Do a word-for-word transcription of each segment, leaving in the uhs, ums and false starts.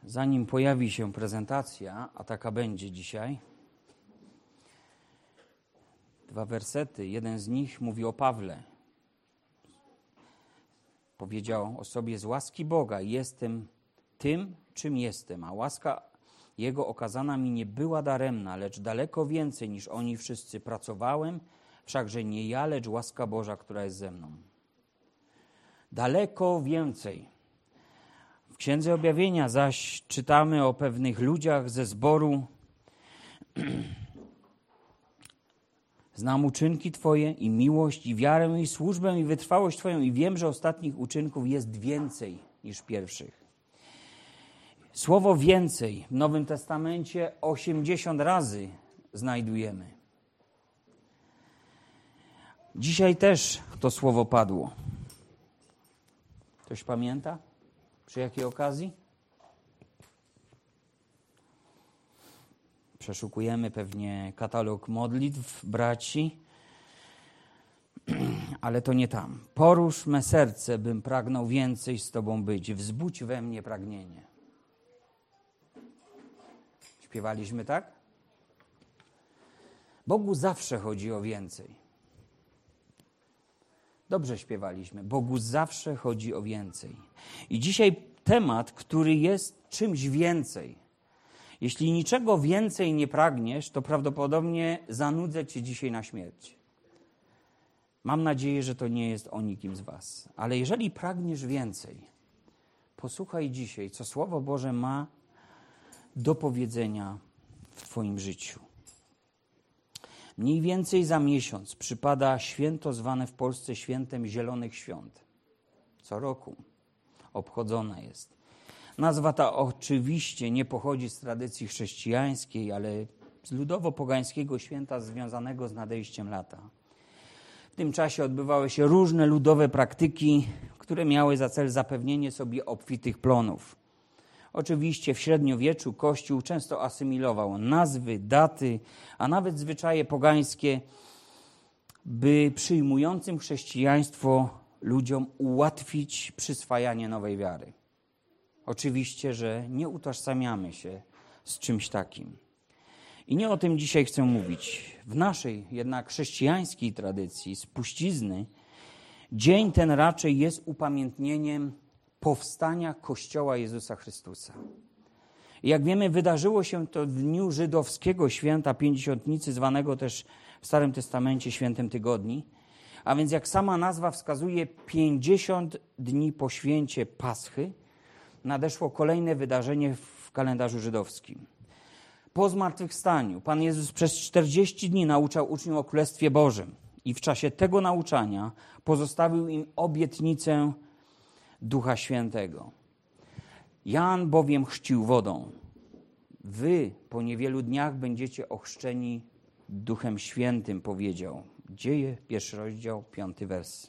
Zanim pojawi się prezentacja, a taka będzie dzisiaj, dwa wersety. Jeden z nich mówi o Pawle. Powiedział o sobie: z łaski Boga jestem tym, czym jestem, a łaska Jego okazana mi nie była daremna, lecz daleko więcej niż oni wszyscy pracowałem, wszakże nie ja, lecz łaska Boża, która jest ze mną. Daleko więcej. W Księdze Objawienia zaś czytamy o pewnych ludziach ze zboru. Znam uczynki Twoje i miłość, i wiarę, i służbę, i wytrwałość Twoją, i wiem, że ostatnich uczynków jest więcej niż pierwszych. Słowo więcej w Nowym Testamencie osiemdziesiąt razy znajdujemy. Dzisiaj też to słowo padło. Ktoś pamięta? Przy jakiej okazji? Przeszukujemy pewnie katalog modlitw braci, ale to nie tam. Porusz me serce, bym pragnął więcej z Tobą być. Wzbudź we mnie pragnienie. Śpiewaliśmy tak? Bogu zawsze chodzi o więcej. Dobrze śpiewaliśmy. Bogu zawsze chodzi o więcej. I dzisiaj temat, który jest czymś więcej. Jeśli niczego więcej nie pragniesz, to prawdopodobnie zanudzę Cię dzisiaj na śmierć. Mam nadzieję, że to nie jest o nikim z Was. Ale jeżeli pragniesz więcej, posłuchaj dzisiaj, co Słowo Boże ma do powiedzenia w Twoim życiu. Mniej więcej za miesiąc przypada święto zwane w Polsce świętem Zielonych Świąt. Co roku obchodzona jest. Nazwa ta oczywiście nie pochodzi z tradycji chrześcijańskiej, ale z ludowo-pogańskiego święta związanego z nadejściem lata. W tym czasie odbywały się różne ludowe praktyki, które miały za cel zapewnienie sobie obfitych plonów. Oczywiście w średniowieczu Kościół często asymilował nazwy, daty, a nawet zwyczaje pogańskie, by przyjmującym chrześcijaństwo ludziom ułatwić przyswajanie nowej wiary. Oczywiście, że nie utożsamiamy się z czymś takim. I nie o tym dzisiaj chcę mówić. W naszej jednak chrześcijańskiej tradycji spuścizny dzień ten raczej jest upamiętnieniem powstania Kościoła Jezusa Chrystusa. I jak wiemy, wydarzyło się to w dniu żydowskiego święta Pięćdziesiątnicy, zwanego też w Starym Testamencie Świętem Tygodni. A więc jak sama nazwa wskazuje, pięćdziesiąt dni po święcie Paschy nadeszło kolejne wydarzenie w kalendarzu żydowskim. Po zmartwychwstaniu Pan Jezus przez czterdzieści dni nauczał uczniów o Królestwie Bożym i w czasie tego nauczania pozostawił im obietnicę Ducha Świętego. Jan bowiem chrzcił wodą. Wy po niewielu dniach będziecie ochrzczeni Duchem Świętym, powiedział. Dzieje, pierwszy rozdział, piąty wers.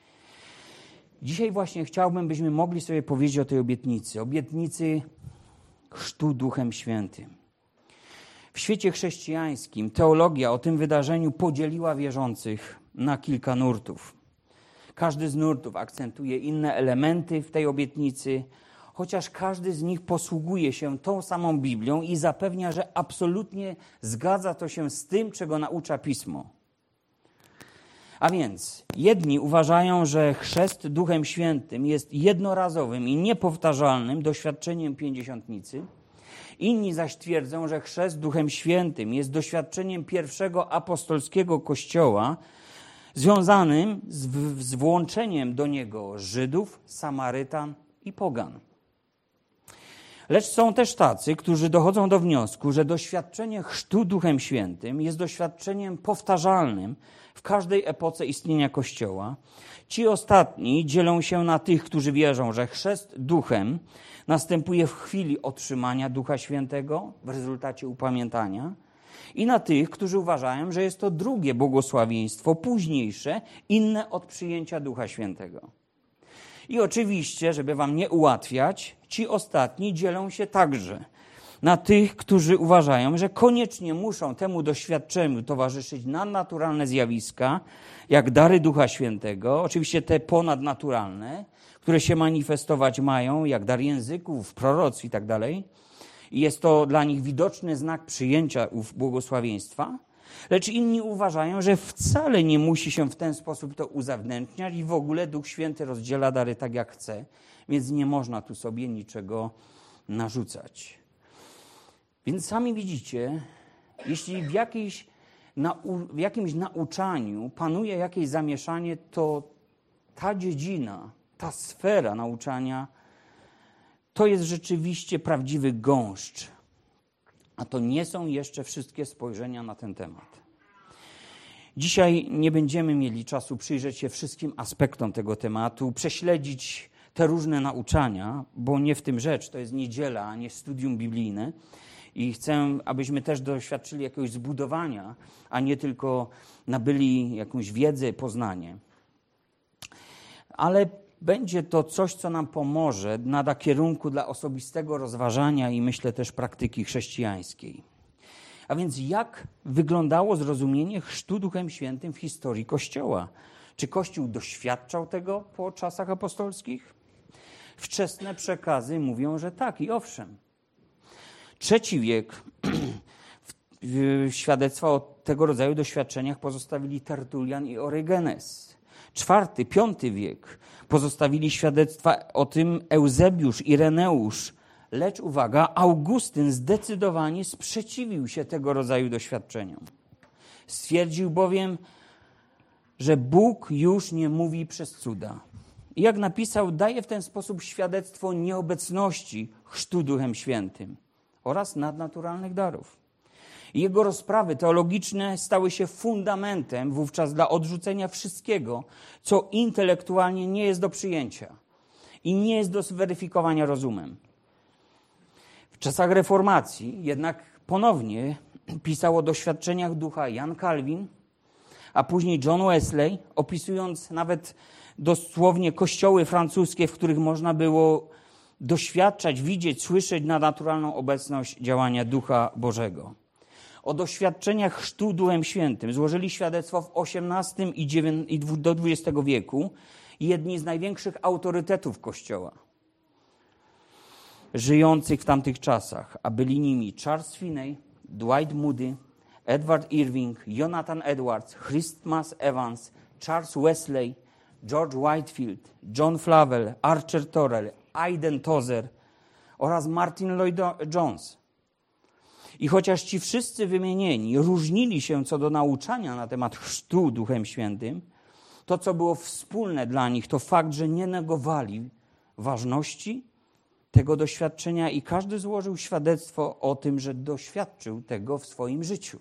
Dzisiaj właśnie chciałbym, byśmy mogli sobie powiedzieć o tej obietnicy. Obietnicy chrztu Duchem Świętym. W świecie chrześcijańskim teologia o tym wydarzeniu podzieliła wierzących na kilka nurtów. Każdy z nurtów akcentuje inne elementy w tej obietnicy, chociaż każdy z nich posługuje się tą samą Biblią i zapewnia, że absolutnie zgadza to się z tym, czego naucza Pismo. A więc jedni uważają, że chrzest Duchem Świętym jest jednorazowym i niepowtarzalnym doświadczeniem pięćdziesiątnicy. Inni zaś twierdzą, że chrzest Duchem Świętym jest doświadczeniem pierwszego apostolskiego Kościoła, związanym z, w, z włączeniem do niego Żydów, Samarytan i pogan. Lecz są też tacy, którzy dochodzą do wniosku, że doświadczenie chrztu Duchem Świętym jest doświadczeniem powtarzalnym w każdej epoce istnienia Kościoła. Ci ostatni dzielą się na tych, którzy wierzą, że chrzest Duchem następuje w chwili otrzymania Ducha Świętego w rezultacie upamiętania, i na tych, którzy uważają, że jest to drugie błogosławieństwo, późniejsze, inne od przyjęcia Ducha Świętego. I oczywiście, żeby wam nie ułatwiać, ci ostatni dzielą się także na tych, którzy uważają, że koniecznie muszą temu doświadczeniu towarzyszyć nadnaturalne zjawiska, jak dary Ducha Świętego, oczywiście te ponadnaturalne, które się manifestować mają, jak dar języków, proroctw i tak dalej. I jest to dla nich widoczny znak przyjęcia ów błogosławieństwa, lecz inni uważają, że wcale nie musi się w ten sposób to uzewnętrzniać i w ogóle Duch Święty rozdziela dary tak, jak chce, więc nie można tu sobie niczego narzucać. Więc sami widzicie, jeśli w, jakiejś, w jakimś nauczaniu panuje jakieś zamieszanie, to ta dziedzina, ta sfera nauczania to jest rzeczywiście prawdziwy gąszcz. A to nie są jeszcze wszystkie spojrzenia na ten temat. Dzisiaj nie będziemy mieli czasu przyjrzeć się wszystkim aspektom tego tematu, prześledzić te różne nauczania, bo nie w tym rzecz, to jest niedziela, a nie studium biblijne. I chcę, abyśmy też doświadczyli jakiegoś zbudowania, a nie tylko nabyli jakąś wiedzę, poznanie. Ale będzie to coś, co nam pomoże, nada kierunku dla osobistego rozważania i myślę też praktyki chrześcijańskiej. A więc jak wyglądało zrozumienie chrztu Duchem Świętym w historii Kościoła? Czy Kościół doświadczał tego po czasach apostolskich? Wczesne przekazy mówią, że tak i owszem. Trzeci wiek świadectwa o tego rodzaju doświadczeniach pozostawili Tertulian i Orygenes. Czwarty, piąty wiek pozostawili świadectwa o tym Eusebiusz, Ireneusz. Lecz uwaga, Augustyn zdecydowanie sprzeciwił się tego rodzaju doświadczeniom. Stwierdził bowiem, że Bóg już nie mówi przez cuda. I jak napisał, daje w ten sposób świadectwo nieobecności chrztu Duchem Świętym oraz nadnaturalnych darów. Jego rozprawy teologiczne stały się fundamentem wówczas dla odrzucenia wszystkiego, co intelektualnie nie jest do przyjęcia i nie jest do zweryfikowania rozumem. W czasach reformacji jednak ponownie pisał o doświadczeniach ducha Jan Kalwin, a później John Wesley, opisując nawet dosłownie kościoły francuskie, w których można było doświadczać, widzieć, słyszeć nadnaturalną obecność działania Ducha Bożego. O doświadczeniach chrztu Duchem Świętym złożyli świadectwo w osiemnastym i do dwudziestego wieku jedni z największych autorytetów Kościoła żyjących w tamtych czasach, a byli nimi Charles Finney, Dwight Moody, Edward Irving, Jonathan Edwards, Christmas Evans, Charles Wesley, George Whitefield, John Flavel, Archer Torrell, Aiden Tozer oraz Martin Lloyd-Jones. I chociaż ci wszyscy wymienieni różnili się co do nauczania na temat chrztu Duchem Świętym, to co było wspólne dla nich to fakt, że nie negowali ważności tego doświadczenia i każdy złożył świadectwo o tym, że doświadczył tego w swoim życiu.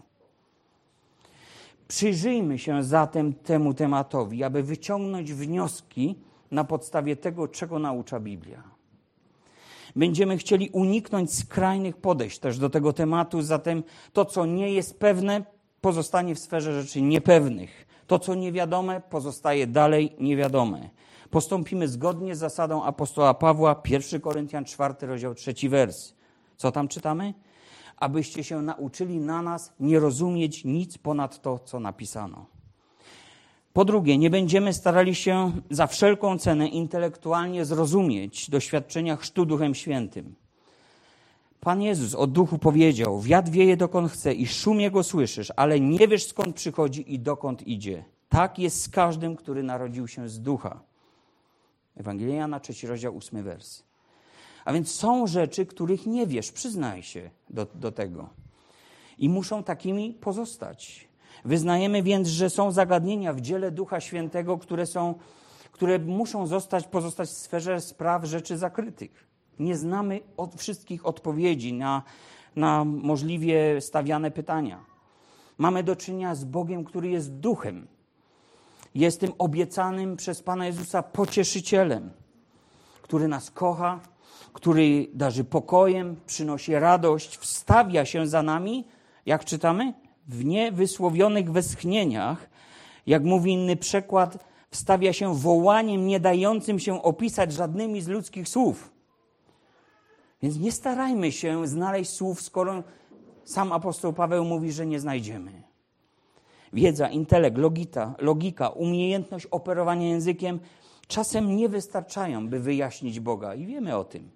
Przyjrzyjmy się zatem temu tematowi, aby wyciągnąć wnioski na podstawie tego, czego naucza Biblia. Będziemy chcieli uniknąć skrajnych podejść też do tego tematu, zatem to, co nie jest pewne, pozostanie w sferze rzeczy niepewnych. To, co niewiadome, pozostaje dalej niewiadome. Postąpimy zgodnie z zasadą apostoła Pawła, pierwszy Koryntian, czwarty rozdział, trzeci wers. Co tam czytamy? Abyście się nauczyli na nas nie rozumieć nic ponad to, co napisano. Po drugie, nie będziemy starali się za wszelką cenę intelektualnie zrozumieć doświadczenia chrztu Duchem Świętym. Pan Jezus o Duchu powiedział, wiatr wieje dokąd chce i szum jego słyszysz, ale nie wiesz skąd przychodzi i dokąd idzie. Tak jest z każdym, który narodził się z Ducha. Ewangelia Jana, trzeci rozdział, ósmy wers. A więc są rzeczy, których nie wiesz, przyznaj się do, do tego. I muszą takimi pozostać. Wyznajemy więc, że są zagadnienia w dziele Ducha Świętego, które są, które muszą zostać, pozostać w sferze spraw rzeczy zakrytych. Nie znamy od wszystkich odpowiedzi na, na możliwie stawiane pytania. Mamy do czynienia z Bogiem, który jest Duchem. Jest tym obiecanym przez Pana Jezusa pocieszycielem, który nas kocha, który darzy pokojem, przynosi radość, wstawia się za nami, jak czytamy, w niewysłowionych westchnieniach, jak mówi inny przekład, wstawia się wołaniem nie dającym się opisać żadnymi z ludzkich słów. Więc nie starajmy się znaleźć słów, skoro sam apostoł Paweł mówi, że nie znajdziemy. Wiedza, intelekt, logika, logika, umiejętność operowania językiem czasem nie wystarczają, by wyjaśnić Boga. I wiemy o tym.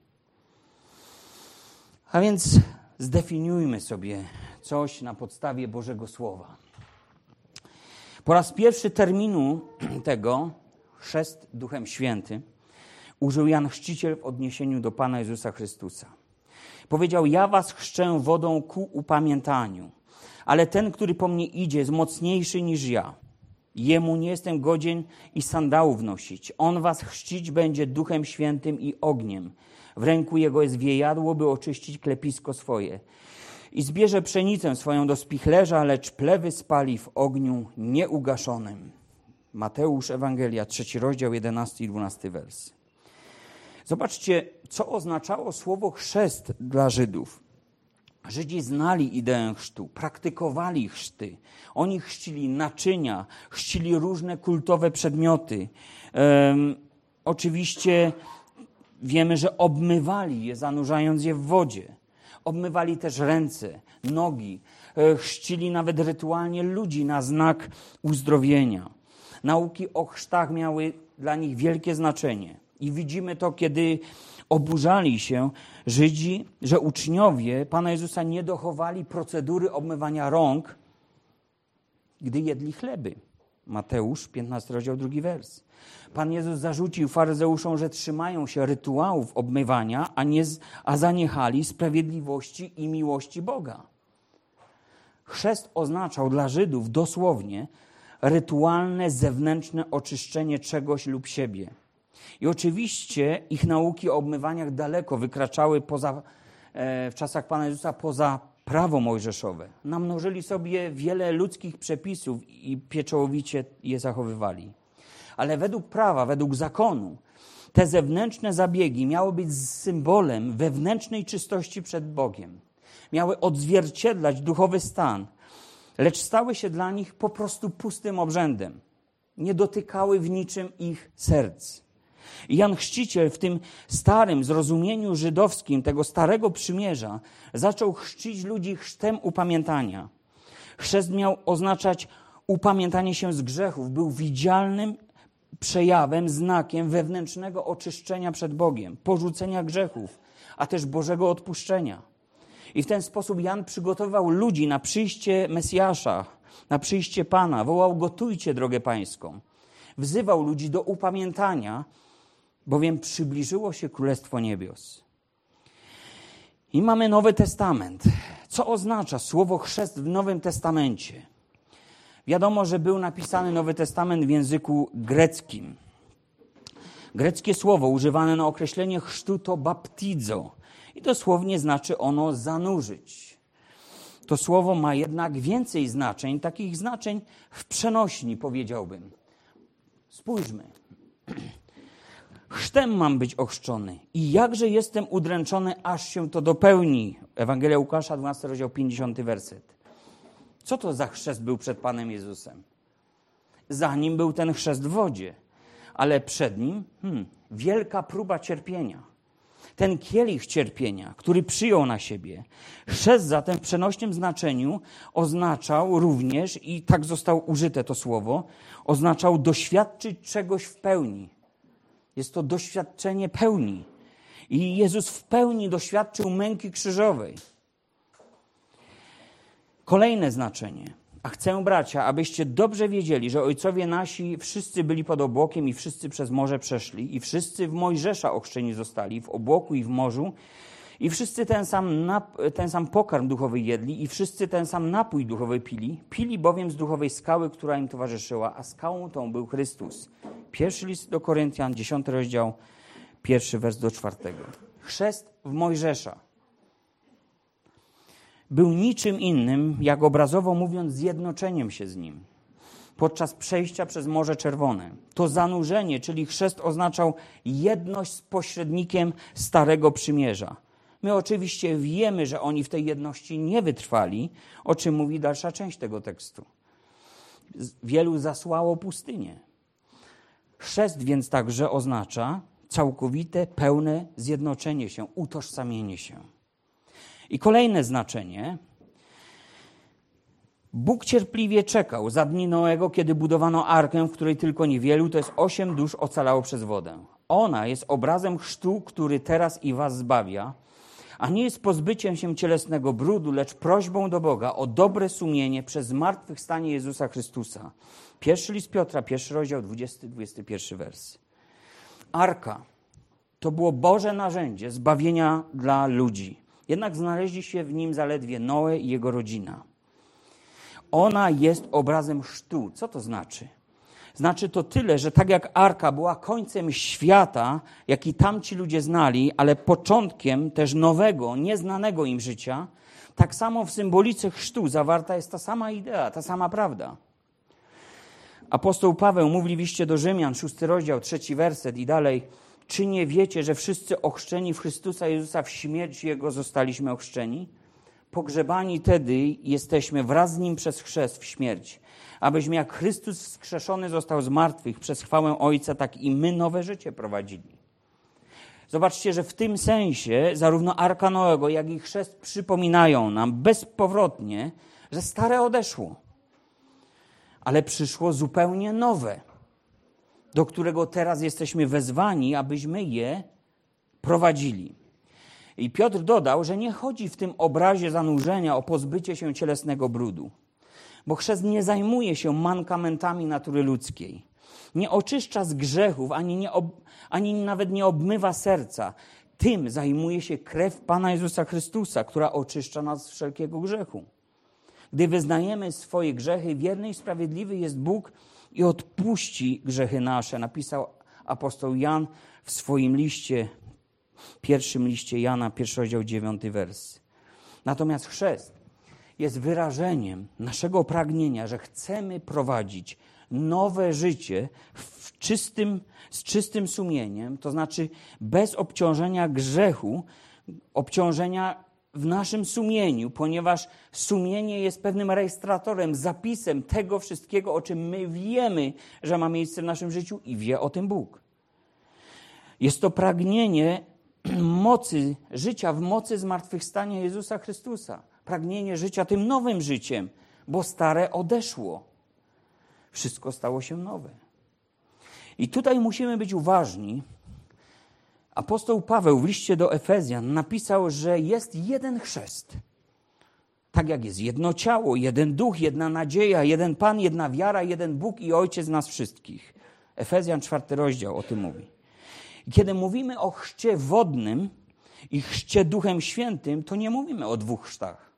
A więc zdefiniujmy sobie coś na podstawie Bożego Słowa. Po raz pierwszy terminu tego, chrzest Duchem Świętym, użył Jan Chrzciciel w odniesieniu do Pana Jezusa Chrystusa. Powiedział: ja was chrzczę wodą ku upamiętaniu, ale ten, który po mnie idzie, jest mocniejszy niż ja. Jemu nie jestem godzien i sandałów nosić. On was chrzcić będzie Duchem Świętym i ogniem. W ręku jego jest wiejadło, by oczyścić klepisko swoje. I zbierze pszenicę swoją do spichlerza, lecz plewy spali w ogniu nieugaszonym. Mateusz, Ewangelia, trzeci rozdział, jedenasty i dwunasty wers. Zobaczcie, co oznaczało słowo chrzest dla Żydów. Żydzi znali ideę chrztu, praktykowali chrzty. Oni chrzcili naczynia, chrzcili różne kultowe przedmioty. Um, oczywiście wiemy, że obmywali je, zanurzając je w wodzie. Obmywali też ręce, nogi. Chrzcili nawet rytualnie ludzi na znak uzdrowienia. Nauki o chrztach miały dla nich wielkie znaczenie. I widzimy to, kiedy oburzali się Żydzi, że uczniowie Pana Jezusa nie dochowali procedury obmywania rąk, gdy jedli chleby. Mateusz, piętnasty rozdział, drugi wers. Pan Jezus zarzucił faryzeuszom, że trzymają się rytuałów obmywania, a, nie, a zaniechali sprawiedliwości i miłości Boga. Chrzest oznaczał dla Żydów dosłownie rytualne zewnętrzne oczyszczenie czegoś lub siebie. I oczywiście ich nauki o obmywaniach daleko wykraczały poza, e, w czasach Pana Jezusa poza prawo mojżeszowe. Namnożyli sobie wiele ludzkich przepisów i pieczołowicie je zachowywali. Ale według prawa, według zakonu, te zewnętrzne zabiegi miały być symbolem wewnętrznej czystości przed Bogiem. Miały odzwierciedlać duchowy stan, lecz stały się dla nich po prostu pustym obrzędem. Nie dotykały w niczym ich serc. I Jan Chrzciciel w tym starym zrozumieniu żydowskim, tego starego przymierza, zaczął chrzcić ludzi chrztem upamiętania. Chrzest miał oznaczać upamiętanie się z grzechów. Był widzialnym przejawem, znakiem wewnętrznego oczyszczenia przed Bogiem, porzucenia grzechów, a też Bożego odpuszczenia. I w ten sposób Jan przygotował ludzi na przyjście Mesjasza, na przyjście Pana. Wołał: gotujcie drogę pańską. Wzywał ludzi do upamiętania, bowiem przybliżyło się Królestwo Niebios. I mamy Nowy Testament. Co oznacza słowo chrzest w Nowym Testamencie? Wiadomo, że był napisany Nowy Testament w języku greckim. Greckie słowo używane na określenie chrztu to baptizo i dosłownie znaczy ono zanurzyć. To słowo ma jednak więcej znaczeń, takich znaczeń w przenośni, powiedziałbym. Spójrzmy. Chrztem mam być ochrzczony i jakże jestem udręczony, aż się to dopełni. Ewangelia Łukasza, dwunasty rozdział, pięćdziesiąty werset. Co to za chrzest był przed Panem Jezusem? Zanim był ten chrzest w wodzie, ale przed nim hmm, wielka próba cierpienia. Ten kielich cierpienia, który przyjął na siebie. Chrzest zatem w przenośnym znaczeniu oznaczał również, i tak zostało użyte to słowo, oznaczał doświadczyć czegoś w pełni. Jest to doświadczenie pełni. I Jezus w pełni doświadczył męki krzyżowej. Kolejne znaczenie. A chcę, bracia, abyście dobrze wiedzieli, że ojcowie nasi wszyscy byli pod obłokiem i wszyscy przez morze przeszli i wszyscy w Mojżesza ochrzczeni zostali, w obłoku i w morzu, i wszyscy ten sam, nap- ten sam pokarm duchowy jedli i wszyscy ten sam napój duchowy pili. Pili bowiem z duchowej skały, która im towarzyszyła, a skałą tą był Chrystus. Pierwszy list do Koryntian, dziesiąty rozdział, pierwszy wers do czwartego. Chrzest w Mojżesza był niczym innym, jak obrazowo mówiąc, zjednoczeniem się z Nim podczas przejścia przez Morze Czerwone. To zanurzenie, czyli chrzest, oznaczał jedność z pośrednikiem Starego Przymierza. My oczywiście wiemy, że oni w tej jedności nie wytrwali, o czym mówi dalsza część tego tekstu. Wielu zasłało pustynię. Chrzest więc także oznacza całkowite, pełne zjednoczenie się, utożsamienie się. I kolejne znaczenie. Bóg cierpliwie czekał za dni Noego, kiedy budowano arkę, w której tylko niewielu, to jest osiem dusz, ocalało przez wodę. Ona jest obrazem chrztu, który teraz i was zbawia, a nie jest pozbyciem się cielesnego brudu, lecz prośbą do Boga o dobre sumienie przez zmartwychwstanie Jezusa Chrystusa. Pierwszy list Piotra, pierwszy rozdział, dwudziesty, dwudziesty pierwszy wers. Arka to było Boże narzędzie zbawienia dla ludzi. Jednak znaleźli się w nim zaledwie Noe i jego rodzina. Ona jest obrazem chrztu. Co to znaczy? Znaczy to tyle, że tak jak Arka była końcem świata, jaki tamci ludzie znali, ale początkiem też nowego, nieznanego im życia, tak samo w symbolice chrztu zawarta jest ta sama idea, ta sama prawda. Apostoł Paweł mówi w liście do Rzymian, szósty rozdział, trzeci werset i dalej: czy nie wiecie, że wszyscy ochrzczeni w Chrystusa Jezusa w śmierć Jego zostaliśmy ochrzczeni? Pogrzebani tedy jesteśmy wraz z Nim przez chrzest w śmierć, abyśmy jak Chrystus wskrzeszony został z martwych przez chwałę Ojca, tak i my nowe życie prowadzili. Zobaczcie, że w tym sensie zarówno Arka Noego, jak i chrzest przypominają nam bezpowrotnie, że stare odeszło, ale przyszło zupełnie nowe, do którego teraz jesteśmy wezwani, abyśmy je prowadzili. I Piotr dodał, że nie chodzi w tym obrazie zanurzenia o pozbycie się cielesnego brudu, bo chrzest nie zajmuje się mankamentami natury ludzkiej, nie oczyszcza z grzechów, ani, nie ob, ani nawet nie obmywa serca. Tym zajmuje się krew Pana Jezusa Chrystusa, która oczyszcza nas z wszelkiego grzechu. Gdy wyznajemy swoje grzechy, wierny i sprawiedliwy jest Bóg i odpuści grzechy nasze, napisał apostoł Jan w swoim liście, pierwszym liście Jana, pierwszy rozdział, dziewiąty wers. Natomiast chrzest jest wyrażeniem naszego pragnienia, że chcemy prowadzić nowe życie w czystym, z czystym sumieniem, to znaczy bez obciążenia grzechu, obciążenia w naszym sumieniu, ponieważ sumienie jest pewnym rejestratorem, zapisem tego wszystkiego, o czym my wiemy, że ma miejsce w naszym życiu i wie o tym Bóg. Jest to pragnienie mocy, życia w mocy zmartwychwstania Jezusa Chrystusa. Pragnienie życia tym nowym życiem, bo stare odeszło. Wszystko stało się nowe. I tutaj musimy być uważni. Apostoł Paweł w liście do Efezjan napisał, że jest jeden chrzest. Tak jak jest jedno ciało, jeden duch, jedna nadzieja, jeden Pan, jedna wiara, jeden Bóg i Ojciec nas wszystkich. Efezjan czwarty rozdział o tym mówi. I kiedy mówimy o chrzcie wodnym i chrzcie Duchem Świętym, to nie mówimy o dwóch chrztach.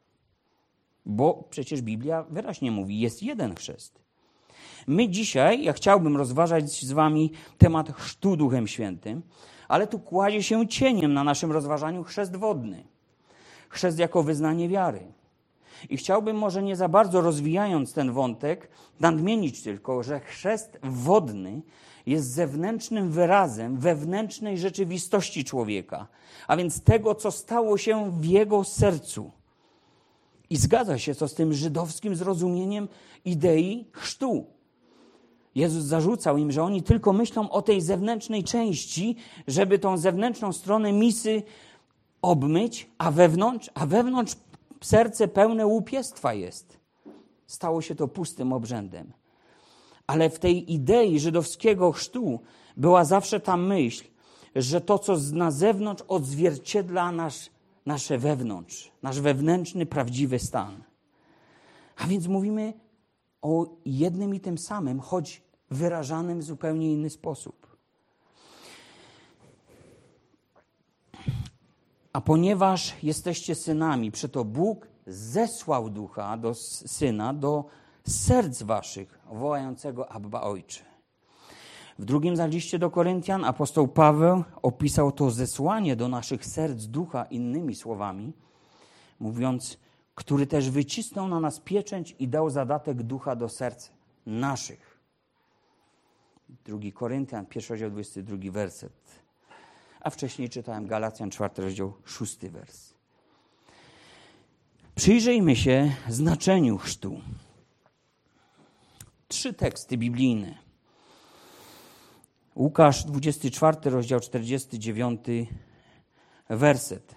Bo przecież Biblia wyraźnie mówi, jest jeden chrzest. My dzisiaj, ja chciałbym rozważać z wami temat chrztu Duchem Świętym, ale tu kładzie się cieniem na naszym rozważaniu chrzest wodny. Chrzest jako wyznanie wiary. I chciałbym może nie za bardzo rozwijając ten wątek, nadmienić tylko, że chrzest wodny jest zewnętrznym wyrazem wewnętrznej rzeczywistości człowieka, a więc tego, co stało się w jego sercu. I zgadza się to z tym żydowskim zrozumieniem idei chrztu. Jezus zarzucał im, że oni tylko myślą o tej zewnętrznej części, żeby tą zewnętrzną stronę misy obmyć, a wewnątrz, a wewnątrz serce pełne łupiestwa jest. Stało się to pustym obrzędem. Ale w tej idei żydowskiego chrztu była zawsze ta myśl, że to, co na zewnątrz, odzwierciedla nasz, nasze wewnątrz, nasz wewnętrzny, prawdziwy stan. A więc mówimy o jednym i tym samym, choć wyrażanym w zupełnie inny sposób. A ponieważ jesteście synami, przeto Bóg zesłał Ducha do Syna, do serc waszych, wołającego Abba Ojcze. W drugim zaś liście do Koryntian apostoł Paweł opisał to zesłanie do naszych serc Ducha innymi słowami, mówiąc, który też wycisnął na nas pieczęć i dał zadatek Ducha do serc naszych. Drugi Koryntian, pierwszy rozdział, dwudziesty drugi werset. A wcześniej czytałem Galacjan, czwarty rozdział, szósty wers. Przyjrzyjmy się znaczeniu chrztu. Trzy teksty biblijne. Łukasz, dwudziesty czwarty rozdział, czterdziesty dziewiąty werset.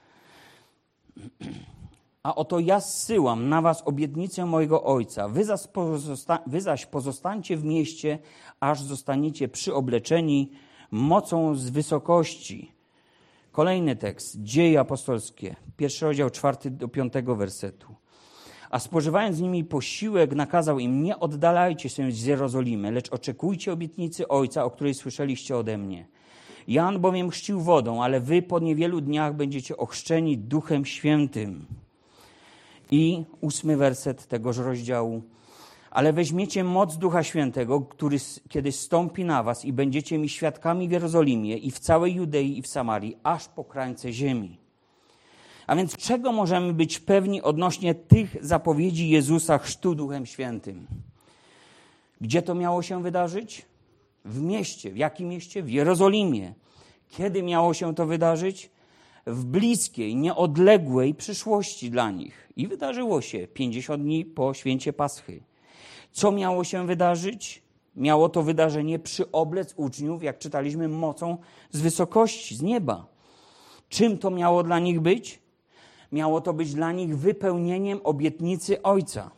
A oto ja zsyłam na was obietnicę mojego Ojca. Wy zaś, pozosta- wy zaś pozostańcie w mieście, aż zostaniecie przyobleczeni mocą z wysokości. Kolejny tekst, Dzieje apostolskie, pierwszy rozdział, czwarty do piątego wersetu. A spożywając z nimi posiłek, nakazał im: nie oddalajcie się z Jerozolimy, lecz oczekujcie obietnicy Ojca, o której słyszeliście ode mnie. Jan bowiem chrzcił wodą, ale wy po niewielu dniach będziecie ochrzczeni Duchem Świętym. I ósmy werset tegoż rozdziału. Ale weźmiecie moc Ducha Świętego, który kiedy stąpi na was, i będziecie mi świadkami w Jerozolimie i w całej Judei i w Samarii, aż po krańce ziemi. A więc czego możemy być pewni odnośnie tych zapowiedzi Jezusa chrztu Duchem Świętym? Gdzie to miało się wydarzyć? W mieście. W jakim mieście? W Jerozolimie. Kiedy miało się to wydarzyć? W bliskiej, nieodległej przyszłości dla nich. I wydarzyło się pięćdziesiąt dni po święcie Paschy. Co miało się wydarzyć? Miało to wydarzenie przyoblec uczniów, jak czytaliśmy, mocą z wysokości, z nieba. Czym to miało dla nich być? Miało to być dla nich wypełnieniem obietnicy Ojca.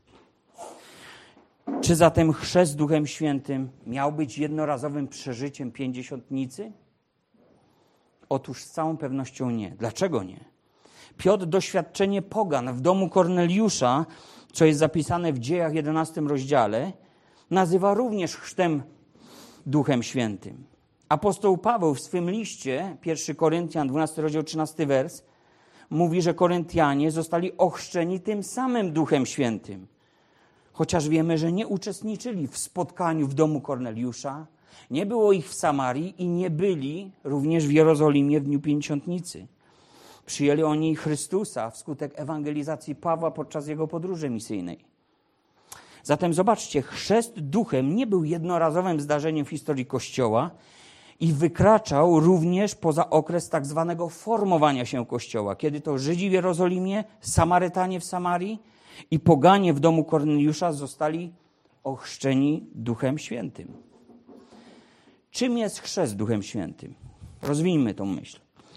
Czy zatem chrzest Duchem Świętym miał być jednorazowym przeżyciem pięćdziesiątnicy? Otóż z całą pewnością nie. Dlaczego nie? Piotr doświadczenie pogan w domu Korneliusza, co jest zapisane w Dziejach jedenastym rozdziale, nazywa również chrztem Duchem Świętym. Apostoł Paweł w swym liście, pierwszy Koryntian, dwunasty rozdział, trzynasty wers, mówi, że Koryntianie zostali ochrzczeni tym samym Duchem Świętym. Chociaż wiemy, że nie uczestniczyli w spotkaniu w domu Korneliusza, nie było ich w Samarii i nie byli również w Jerozolimie w dniu Pięćdziesiątnicy. Przyjęli oni Chrystusa wskutek ewangelizacji Pawła podczas jego podróży misyjnej. Zatem zobaczcie, chrzest Duchem nie był jednorazowym zdarzeniem w historii Kościoła i wykraczał również poza okres tak zwanego formowania się Kościoła, kiedy to Żydzi w Jerozolimie, Samarytanie w Samarii i poganie w domu Korneliusza zostali ochrzczeni Duchem Świętym. Czym jest chrzest Duchem Świętym? Rozwijmy tą myśl.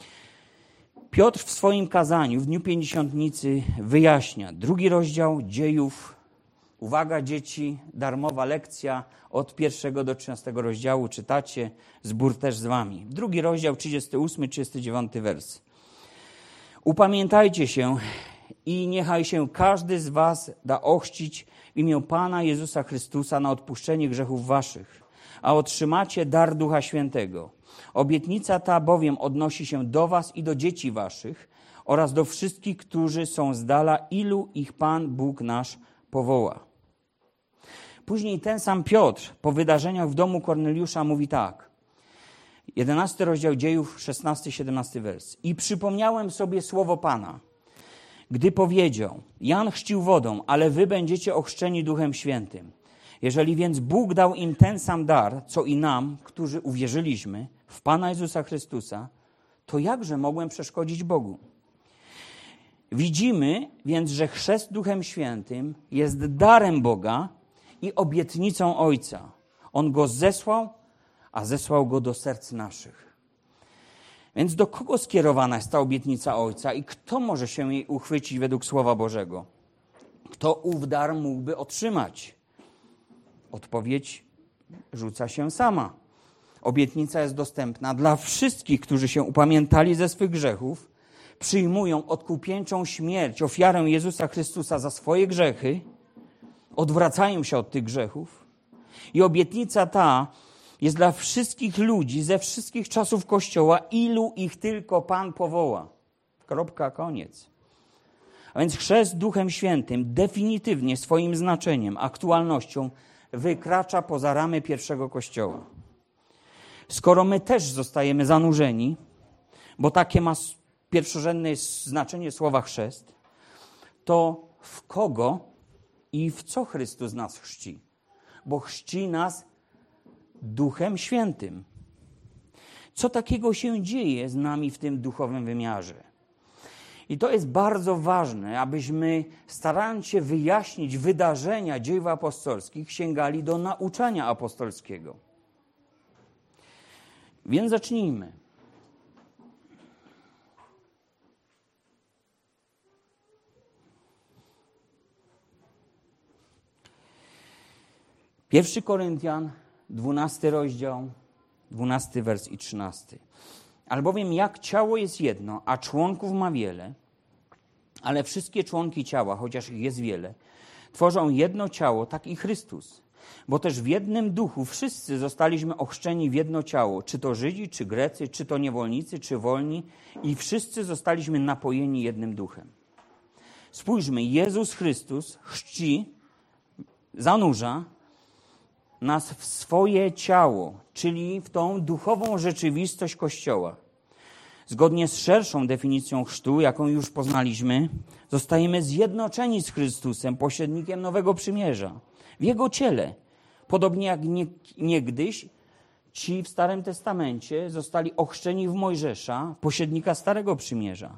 Piotr w swoim kazaniu w dniu Pięćdziesiątnicy wyjaśnia. Drugi rozdział Dziejów. Uwaga dzieci, darmowa lekcja od pierwszego do trzynastego rozdziału. Czytacie, zbór też z wami. Drugi rozdział, trzydziesty ósmy, trzydziesty dziewiąty wers. Upamiętajcie się i niechaj się każdy z was da ochrzcić w imię Pana Jezusa Chrystusa na odpuszczenie grzechów waszych, a otrzymacie dar Ducha Świętego. Obietnica ta bowiem odnosi się do was i do dzieci waszych oraz do wszystkich, którzy są z dala, ilu ich Pan Bóg nasz powoła. Później ten sam Piotr po wydarzeniach w domu Korneliusza mówi tak. jedenasty rozdział Dziejów, szesnasty siedemnasty wers. I przypomniałem sobie słowo Pana, gdy powiedział: Jan chrzcił wodą, ale wy będziecie ochrzczeni Duchem Świętym. Jeżeli więc Bóg dał im ten sam dar, co i nam, którzy uwierzyliśmy w Pana Jezusa Chrystusa, to jakże mogłem przeszkodzić Bogu? Widzimy więc, że chrzest Duchem Świętym jest darem Boga i obietnicą Ojca. On go zesłał, a zesłał go do serc naszych. Więc do kogo skierowana jest ta obietnica Ojca i kto może się jej uchwycić według Słowa Bożego? Kto ów dar mógłby otrzymać? Odpowiedź rzuca się sama. Obietnica jest dostępna dla wszystkich, którzy się upamiętali ze swych grzechów, przyjmują odkupieńczą śmierć, ofiarę Jezusa Chrystusa za swoje grzechy, odwracają się od tych grzechów. I obietnica ta jest dla wszystkich ludzi ze wszystkich czasów Kościoła, ilu ich tylko Pan powoła. Kropka, koniec. A więc chrzest Duchem Świętym definitywnie swoim znaczeniem, aktualnością wykracza poza ramy pierwszego Kościoła. Skoro my też zostajemy zanurzeni, bo takie ma pierwszorzędne znaczenie słowa chrzest, to w kogo i w co Chrystus nas chrzci? Bo chrzci nas Duchem Świętym. Co takiego się dzieje z nami w tym duchowym wymiarze? I to jest bardzo ważne, abyśmy, starając się wyjaśnić wydarzenia dziejów apostolskich, sięgali do nauczania apostolskiego. Więc zacznijmy. Pierwszy Koryntian, dwunasty rozdział, dwunasty wers i trzynasty. Albowiem jak ciało jest jedno, a członków ma wiele, ale wszystkie członki ciała, chociaż ich jest wiele, tworzą jedno ciało, tak i Chrystus. Bo też w jednym duchu wszyscy zostaliśmy ochrzczeni w jedno ciało, czy to Żydzi, czy Grecy, czy to niewolnicy, czy wolni, i wszyscy zostaliśmy napojeni jednym duchem. Spójrzmy, Jezus Chrystus chrzci, zanurza nas w swoje ciało, czyli w tą duchową rzeczywistość Kościoła. Zgodnie z szerszą definicją chrztu, jaką już poznaliśmy, zostajemy zjednoczeni z Chrystusem, pośrednikiem nowego przymierza, w Jego ciele. Podobnie jak nie, niegdyś ci w Starym Testamencie zostali ochrzczeni w Mojżesza, pośrednika Starego Przymierza.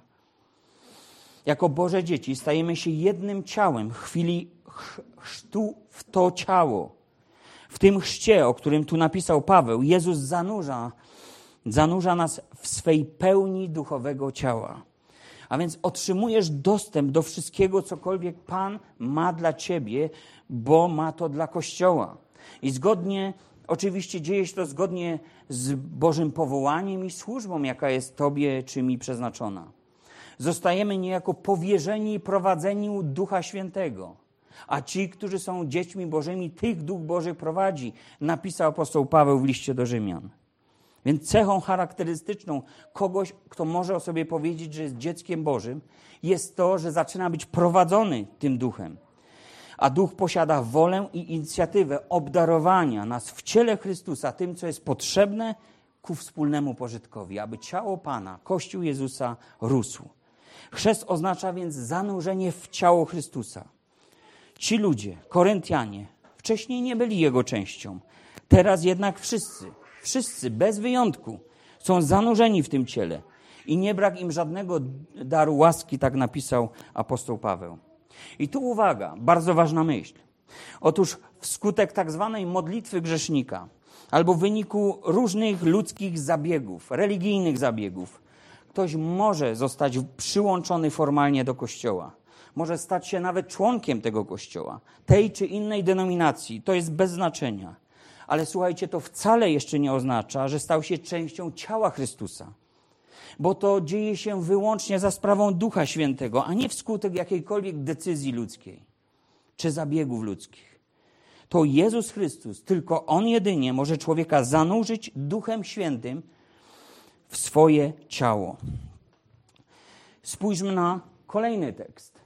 Jako Boże dzieci stajemy się jednym ciałem w chwili chrztu w to ciało. W tym chrzcie, o którym tu napisał Paweł, Jezus zanurza, zanurza nas w swej pełni duchowego ciała. A więc otrzymujesz dostęp do wszystkiego, cokolwiek Pan ma dla ciebie, bo ma to dla Kościoła. I zgodnie, oczywiście dzieje się to zgodnie z Bożym powołaniem i służbą, jaka jest tobie czy mi przeznaczona. Zostajemy niejako powierzeni i prowadzeni Ducha Świętego. A ci, którzy są dziećmi Bożymi, tych Duch Boży prowadzi, napisał apostoł Paweł w liście do Rzymian. Więc cechą charakterystyczną kogoś, kto może o sobie powiedzieć, że jest dzieckiem Bożym, jest to, że zaczyna być prowadzony tym Duchem. A Duch posiada wolę i inicjatywę obdarowania nas w ciele Chrystusa tym, co jest potrzebne ku wspólnemu pożytkowi, aby ciało Pana, Kościół Jezusa, rósł. Chrzest oznacza więc zanurzenie w ciało Chrystusa. Ci ludzie, Koryntianie, wcześniej nie byli Jego częścią. Teraz jednak wszyscy, wszyscy bez wyjątku są zanurzeni w tym ciele. I nie brak im żadnego daru łaski, tak napisał apostoł Paweł. I tu uwaga, bardzo ważna myśl. Otóż wskutek tak zwanej modlitwy grzesznika albo w wyniku różnych ludzkich zabiegów, religijnych zabiegów, ktoś może zostać przyłączony formalnie do Kościoła. Może stać się nawet członkiem tego Kościoła, tej czy innej denominacji. To jest bez znaczenia. Ale słuchajcie, to wcale jeszcze nie oznacza, że stał się częścią ciała Chrystusa. Bo to dzieje się wyłącznie za sprawą Ducha Świętego, a nie wskutek jakiejkolwiek decyzji ludzkiej czy zabiegów ludzkich. To Jezus Chrystus, tylko On jedynie może człowieka zanurzyć Duchem Świętym w swoje ciało. Spójrzmy na kolejny tekst.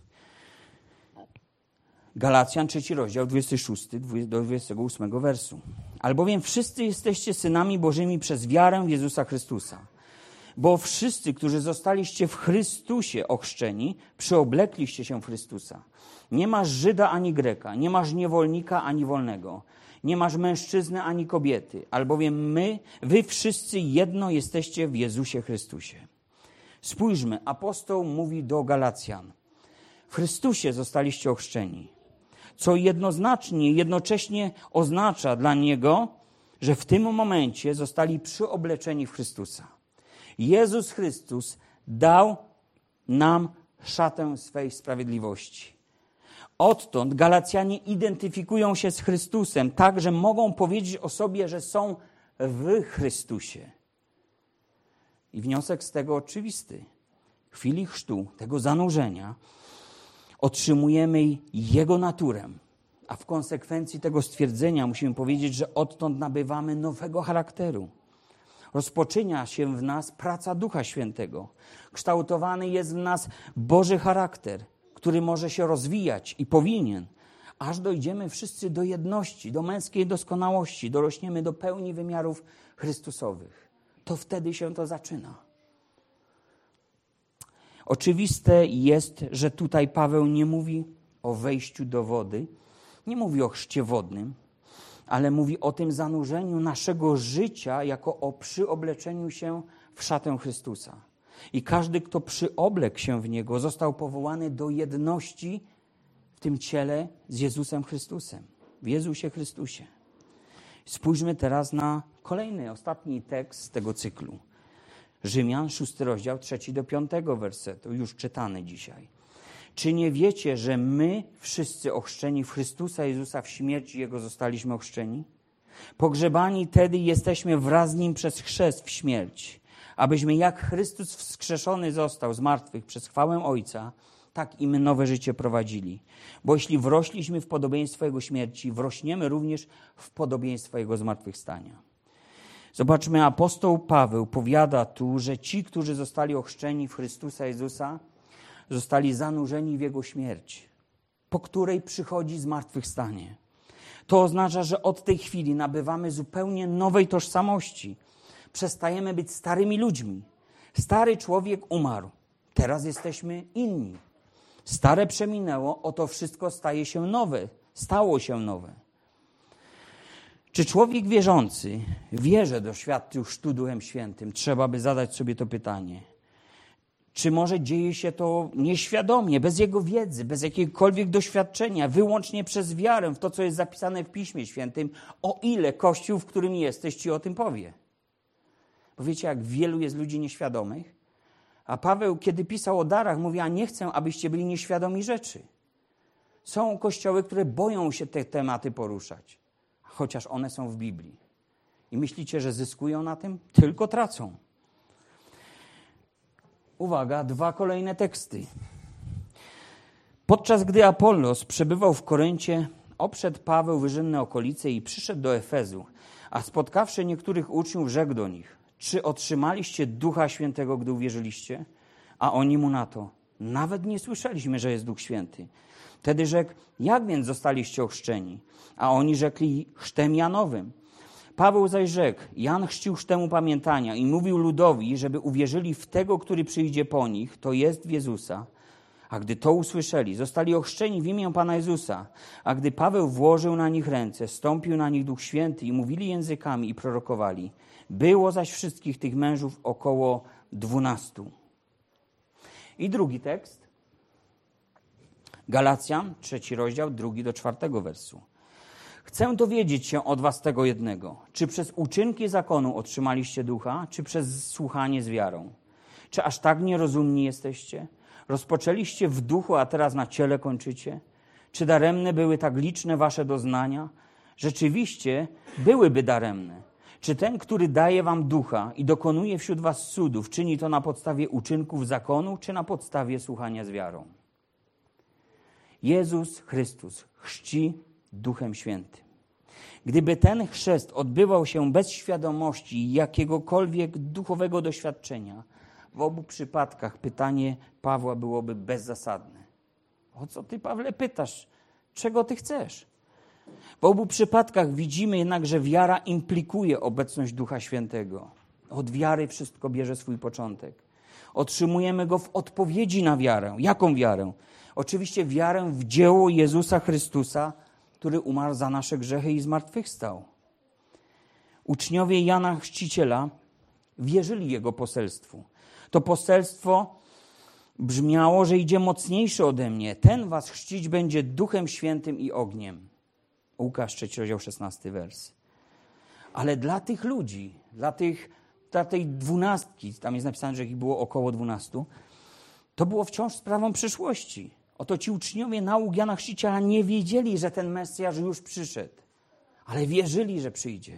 Galacjan, trzeci rozdział, dwudziesty szósty do dwudziestego ósmego wersu. Albowiem wszyscy jesteście synami Bożymi przez wiarę w Jezusa Chrystusa. Bo wszyscy, którzy zostaliście w Chrystusie ochrzczeni, przyoblekliście się w Chrystusa. Nie masz Żyda ani Greka, nie masz niewolnika ani wolnego, nie masz mężczyzny ani kobiety, albowiem my, wy wszyscy jedno jesteście w Jezusie Chrystusie. Spójrzmy, apostoł mówi do Galacjan. W Chrystusie zostaliście ochrzczeni, co jednoznacznie, jednocześnie oznacza dla niego, że w tym momencie zostali przyobleczeni w Chrystusa. Jezus Chrystus dał nam szatę swej sprawiedliwości. Odtąd Galacjanie identyfikują się z Chrystusem tak, że mogą powiedzieć o sobie, że są w Chrystusie. I wniosek z tego oczywisty. W chwili chrztu, tego zanurzenia, otrzymujemy Jego naturę. A w konsekwencji tego stwierdzenia musimy powiedzieć, że odtąd nabywamy nowego charakteru. Rozpoczyna się w nas praca Ducha Świętego. Kształtowany jest w nas Boży charakter, który może się rozwijać i powinien, aż dojdziemy wszyscy do jedności, do męskiej doskonałości, dorośniemy do pełni wymiarów Chrystusowych. To wtedy się to zaczyna. Oczywiste jest, że tutaj Paweł nie mówi o wejściu do wody, nie mówi o chrzcie wodnym, ale mówi o tym zanurzeniu naszego życia jako o przyobleczeniu się w szatę Chrystusa. I każdy, kto przyoblekł się w Niego, został powołany do jedności w tym ciele z Jezusem Chrystusem, w Jezusie Chrystusie. Spójrzmy teraz na Kolejny, ostatni tekst z tego cyklu. Rzymian, szósty rozdział, trzeci do piątego wersetu, już czytany dzisiaj. Czy nie wiecie, że my wszyscy ochrzczeni w Chrystusa Jezusa w śmierci Jego zostaliśmy ochrzczeni? Pogrzebani tedy jesteśmy wraz z Nim przez chrzest w śmierć, abyśmy jak Chrystus wskrzeszony został z martwych przez chwałę Ojca, tak i my nowe życie prowadzili. Bo jeśli wrośliśmy w podobieństwo Jego śmierci, wrośniemy również w podobieństwo Jego zmartwychwstania. Zobaczmy, apostoł Paweł powiada tu, że ci, którzy zostali ochrzczeni w Chrystusa Jezusa, zostali zanurzeni w Jego śmierć, po której przychodzi zmartwychwstanie. To oznacza, że od tej chwili nabywamy zupełnie nowej tożsamości. Przestajemy być starymi ludźmi. Stary człowiek umarł. Teraz jesteśmy inni. Stare przeminęło, oto wszystko staje się nowe. Stało się nowe. Czy człowiek wierzący wie, że doświadczył chrztu Duchem Świętym? Trzeba by zadać sobie to pytanie. Czy może dzieje się to nieświadomie, bez jego wiedzy, bez jakiegokolwiek doświadczenia, wyłącznie przez wiarę w to, co jest zapisane w Piśmie Świętym, o ile Kościół, w którym jesteś, ci o tym powie? Bo wiecie, jak wielu jest ludzi nieświadomych? A Paweł, kiedy pisał o darach, mówi, a nie chcę, abyście byli nieświadomi rzeczy. Są kościoły, które boją się te tematy poruszać, chociaż one są w Biblii. I myślicie, że zyskują na tym? Tylko tracą. Uwaga, dwa kolejne teksty. Podczas gdy Apollos przebywał w Koryncie, obszedł Paweł wyżynne okolice i przyszedł do Efezu, a spotkawszy niektórych uczniów, rzekł do nich, czy otrzymaliście Ducha Świętego, gdy uwierzyliście? A oni mu na to, nawet nie słyszeliśmy, że jest Duch Święty. Wtedy rzekł, jak więc zostaliście ochrzczeni? A oni rzekli, chrztem Janowym. Paweł zaś rzekł, Jan chrzcił chrztem upamiętania i mówił ludowi, żeby uwierzyli w tego, który przyjdzie po nich, to jest w Jezusa. A gdy to usłyszeli, zostali ochrzczeni w imię Pana Jezusa. A gdy Paweł włożył na nich ręce, stąpił na nich Duch Święty i mówili językami i prorokowali. Było zaś wszystkich tych mężów około dwunastu. I drugi tekst. Galacjan, trzeci rozdział, drugi do czwartego wersu. Chcę dowiedzieć się od was tego jednego. Czy przez uczynki zakonu otrzymaliście ducha, czy przez słuchanie z wiarą? Czy aż tak nierozumni jesteście? Rozpoczęliście w duchu, a teraz na ciele kończycie? Czy daremne były tak liczne wasze doznania? Rzeczywiście byłyby daremne. Czy ten, który daje wam ducha i dokonuje wśród was cudów, czyni to na podstawie uczynków zakonu, czy na podstawie słuchania z wiarą? Jezus Chrystus chrzci Duchem Świętym. Gdyby ten chrzest odbywał się bez świadomości i jakiegokolwiek duchowego doświadczenia, w obu przypadkach pytanie Pawła byłoby bezzasadne. O co ty, Pawle, pytasz? Czego ty chcesz? W obu przypadkach widzimy jednak, że wiara implikuje obecność Ducha Świętego. Od wiary wszystko bierze swój początek. Otrzymujemy go w odpowiedzi na wiarę. Jaką wiarę? Oczywiście wiarę w dzieło Jezusa Chrystusa, który umarł za nasze grzechy i zmartwychwstał. Uczniowie Jana Chrzciciela wierzyli jego poselstwu. To poselstwo brzmiało, że idzie mocniejszy ode mnie. Ten was chrzcić będzie Duchem Świętym i ogniem. Łukasz, trzeci rozdział, szesnasty wers. Ale dla tych ludzi, dla, tych, dla tej dwunastki, tam jest napisane, że ich było około dwunastu, to było wciąż sprawą przyszłości. Oto ci uczniowie nauk Jana Chrzciciela nie wiedzieli, że ten Mesjasz już przyszedł, ale wierzyli, że przyjdzie.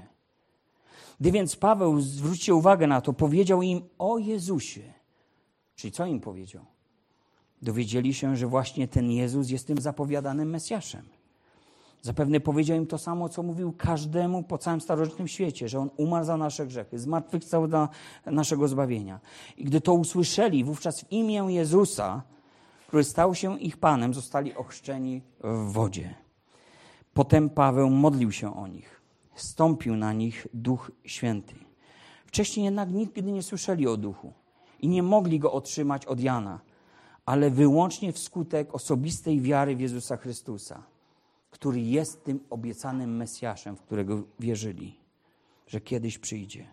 Gdy więc Paweł, zwróćcie uwagę na to, powiedział im o Jezusie. Czyli co im powiedział? Dowiedzieli się, że właśnie ten Jezus jest tym zapowiadanym Mesjaszem. Zapewne powiedział im to samo, co mówił każdemu po całym starożytnym świecie, że On umarł za nasze grzechy, zmartwychwstał dla naszego zbawienia. I gdy to usłyszeli, wówczas w imię Jezusa, który stał się ich Panem, zostali ochrzczeni w wodzie. Potem Paweł modlił się o nich. Stąpił na nich Duch Święty. Wcześniej jednak nigdy nie słyszeli o Duchu i nie mogli go otrzymać od Jana, ale wyłącznie wskutek osobistej wiary w Jezusa Chrystusa, który jest tym obiecanym Mesjaszem, w którego wierzyli, że kiedyś przyjdzie.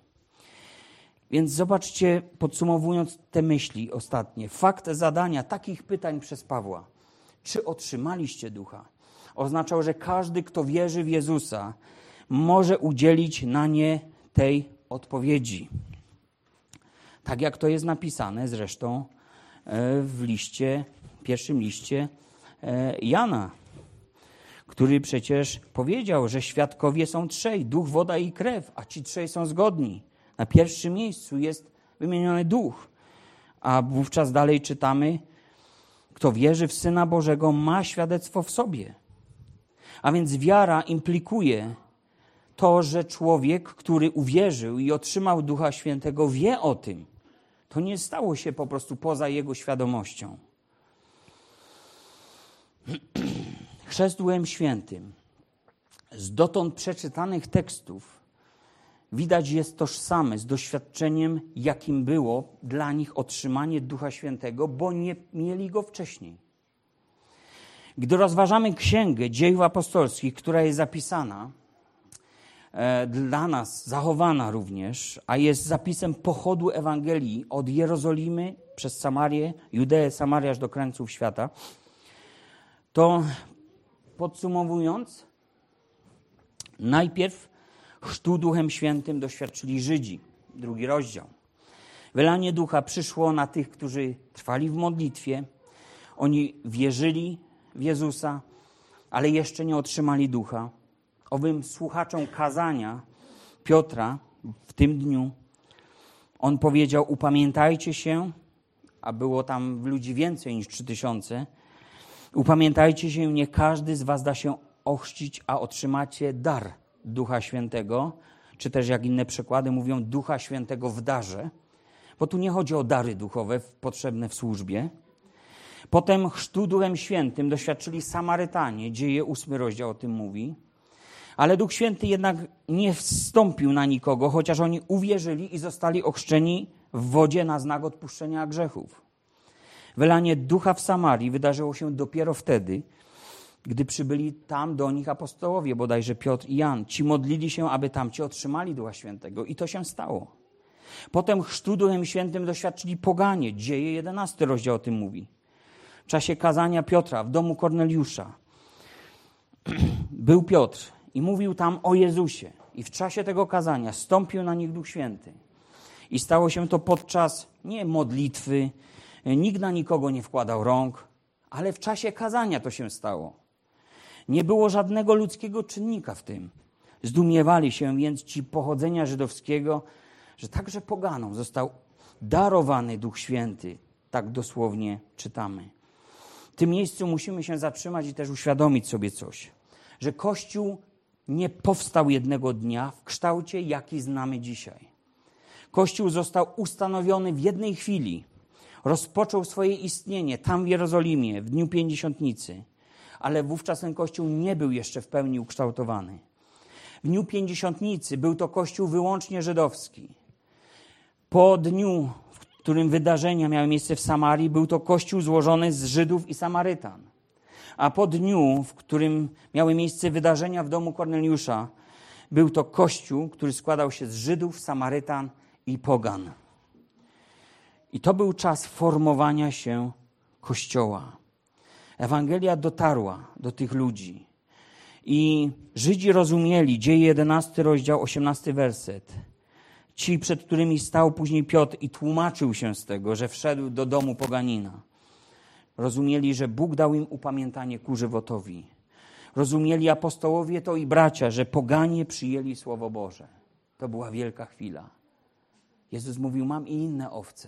Więc zobaczcie, podsumowując te myśli ostatnie, fakt zadania takich pytań przez Pawła, czy otrzymaliście Ducha, oznaczał, że każdy, kto wierzy w Jezusa, może udzielić na nie tej odpowiedzi. Tak jak to jest napisane zresztą w liście, pierwszym liście Jana, który przecież powiedział, że świadkowie są trzej, duch, woda i krew, a ci trzej są zgodni. Na pierwszym miejscu jest wymieniony duch, a wówczas dalej czytamy, kto wierzy w Syna Bożego, ma świadectwo w sobie. A więc wiara implikuje to, że człowiek, który uwierzył i otrzymał Ducha Świętego, wie o tym. To nie stało się po prostu poza jego świadomością. Chrzest Duchem Świętym z dotąd przeczytanych tekstów widać jest tożsame z doświadczeniem, jakim było dla nich otrzymanie Ducha Świętego, bo nie mieli go wcześniej. Gdy rozważamy Księgę Dziejów Apostolskich, która jest zapisana, e, dla nas zachowana również, a jest zapisem pochodu Ewangelii od Jerozolimy przez Samarię, Judeę, Samarię aż do krańców świata, to podsumowując, najpierw chrztu Duchem Świętym doświadczyli Żydzi. Drugi rozdział. Wylanie Ducha przyszło na tych, którzy trwali w modlitwie. Oni wierzyli w Jezusa, ale jeszcze nie otrzymali Ducha. Owym słuchaczom kazania Piotra w tym dniu on powiedział: upamiętajcie się, a było tam ludzi więcej niż trzy tysiące, upamiętajcie się, nie każdy z was da się ochrzcić, a otrzymacie dar Ducha Świętego, czy też jak inne przykłady mówią, Ducha Świętego w darze, bo tu nie chodzi o dary duchowe potrzebne w służbie. Potem chrztu Duchem Świętym doświadczyli Samarytanie, Dzieje ósmy rozdział o tym mówi, ale Duch Święty jednak nie wstąpił na nikogo, chociaż oni uwierzyli i zostali ochrzczeni w wodzie na znak odpuszczenia grzechów. Wylanie Ducha w Samarii wydarzyło się dopiero wtedy, gdy przybyli tam do nich apostołowie, bodajże Piotr i Jan. Ci modlili się, aby tamci otrzymali Ducha Świętego i to się stało. Potem chrztu Duchem Świętym doświadczyli poganie. Dzieje jedenasty rozdział o tym mówi. W czasie kazania Piotra w domu Korneliusza był Piotr i mówił tam o Jezusie. I w czasie tego kazania stąpił na nich Duch Święty. I stało się to podczas nie modlitwy, nikt na nikogo nie wkładał rąk, ale w czasie kazania to się stało. Nie było żadnego ludzkiego czynnika w tym. Zdumiewali się więc ci pochodzenia żydowskiego, że także poganom został darowany Duch Święty. Tak dosłownie czytamy. W tym miejscu musimy się zatrzymać i też uświadomić sobie coś, że Kościół nie powstał jednego dnia w kształcie, jaki znamy dzisiaj. Kościół został ustanowiony w jednej chwili. Rozpoczął swoje istnienie tam w Jerozolimie w dniu Pięćdziesiątnicy, ale wówczas ten Kościół nie był jeszcze w pełni ukształtowany. W dniu Pięćdziesiątnicy był to Kościół wyłącznie żydowski. Po dniu, w którym wydarzenia miały miejsce w Samarii, był to Kościół złożony z Żydów i Samarytan. A po dniu, w którym miały miejsce wydarzenia w domu Korneliusza, był to Kościół, który składał się z Żydów, Samarytan i pogan. I to był czas formowania się Kościoła. Ewangelia dotarła do tych ludzi. I Żydzi rozumieli, Dzieje jedenasty rozdział, osiemnasty werset. Ci, przed którymi stał później Piotr i tłumaczył się z tego, że wszedł do domu poganina. Rozumieli, że Bóg dał im upamiętanie ku żywotowi. Rozumieli apostołowie to i bracia, że poganie przyjęli Słowo Boże. To była wielka chwila. Jezus mówił, mam i inne owce.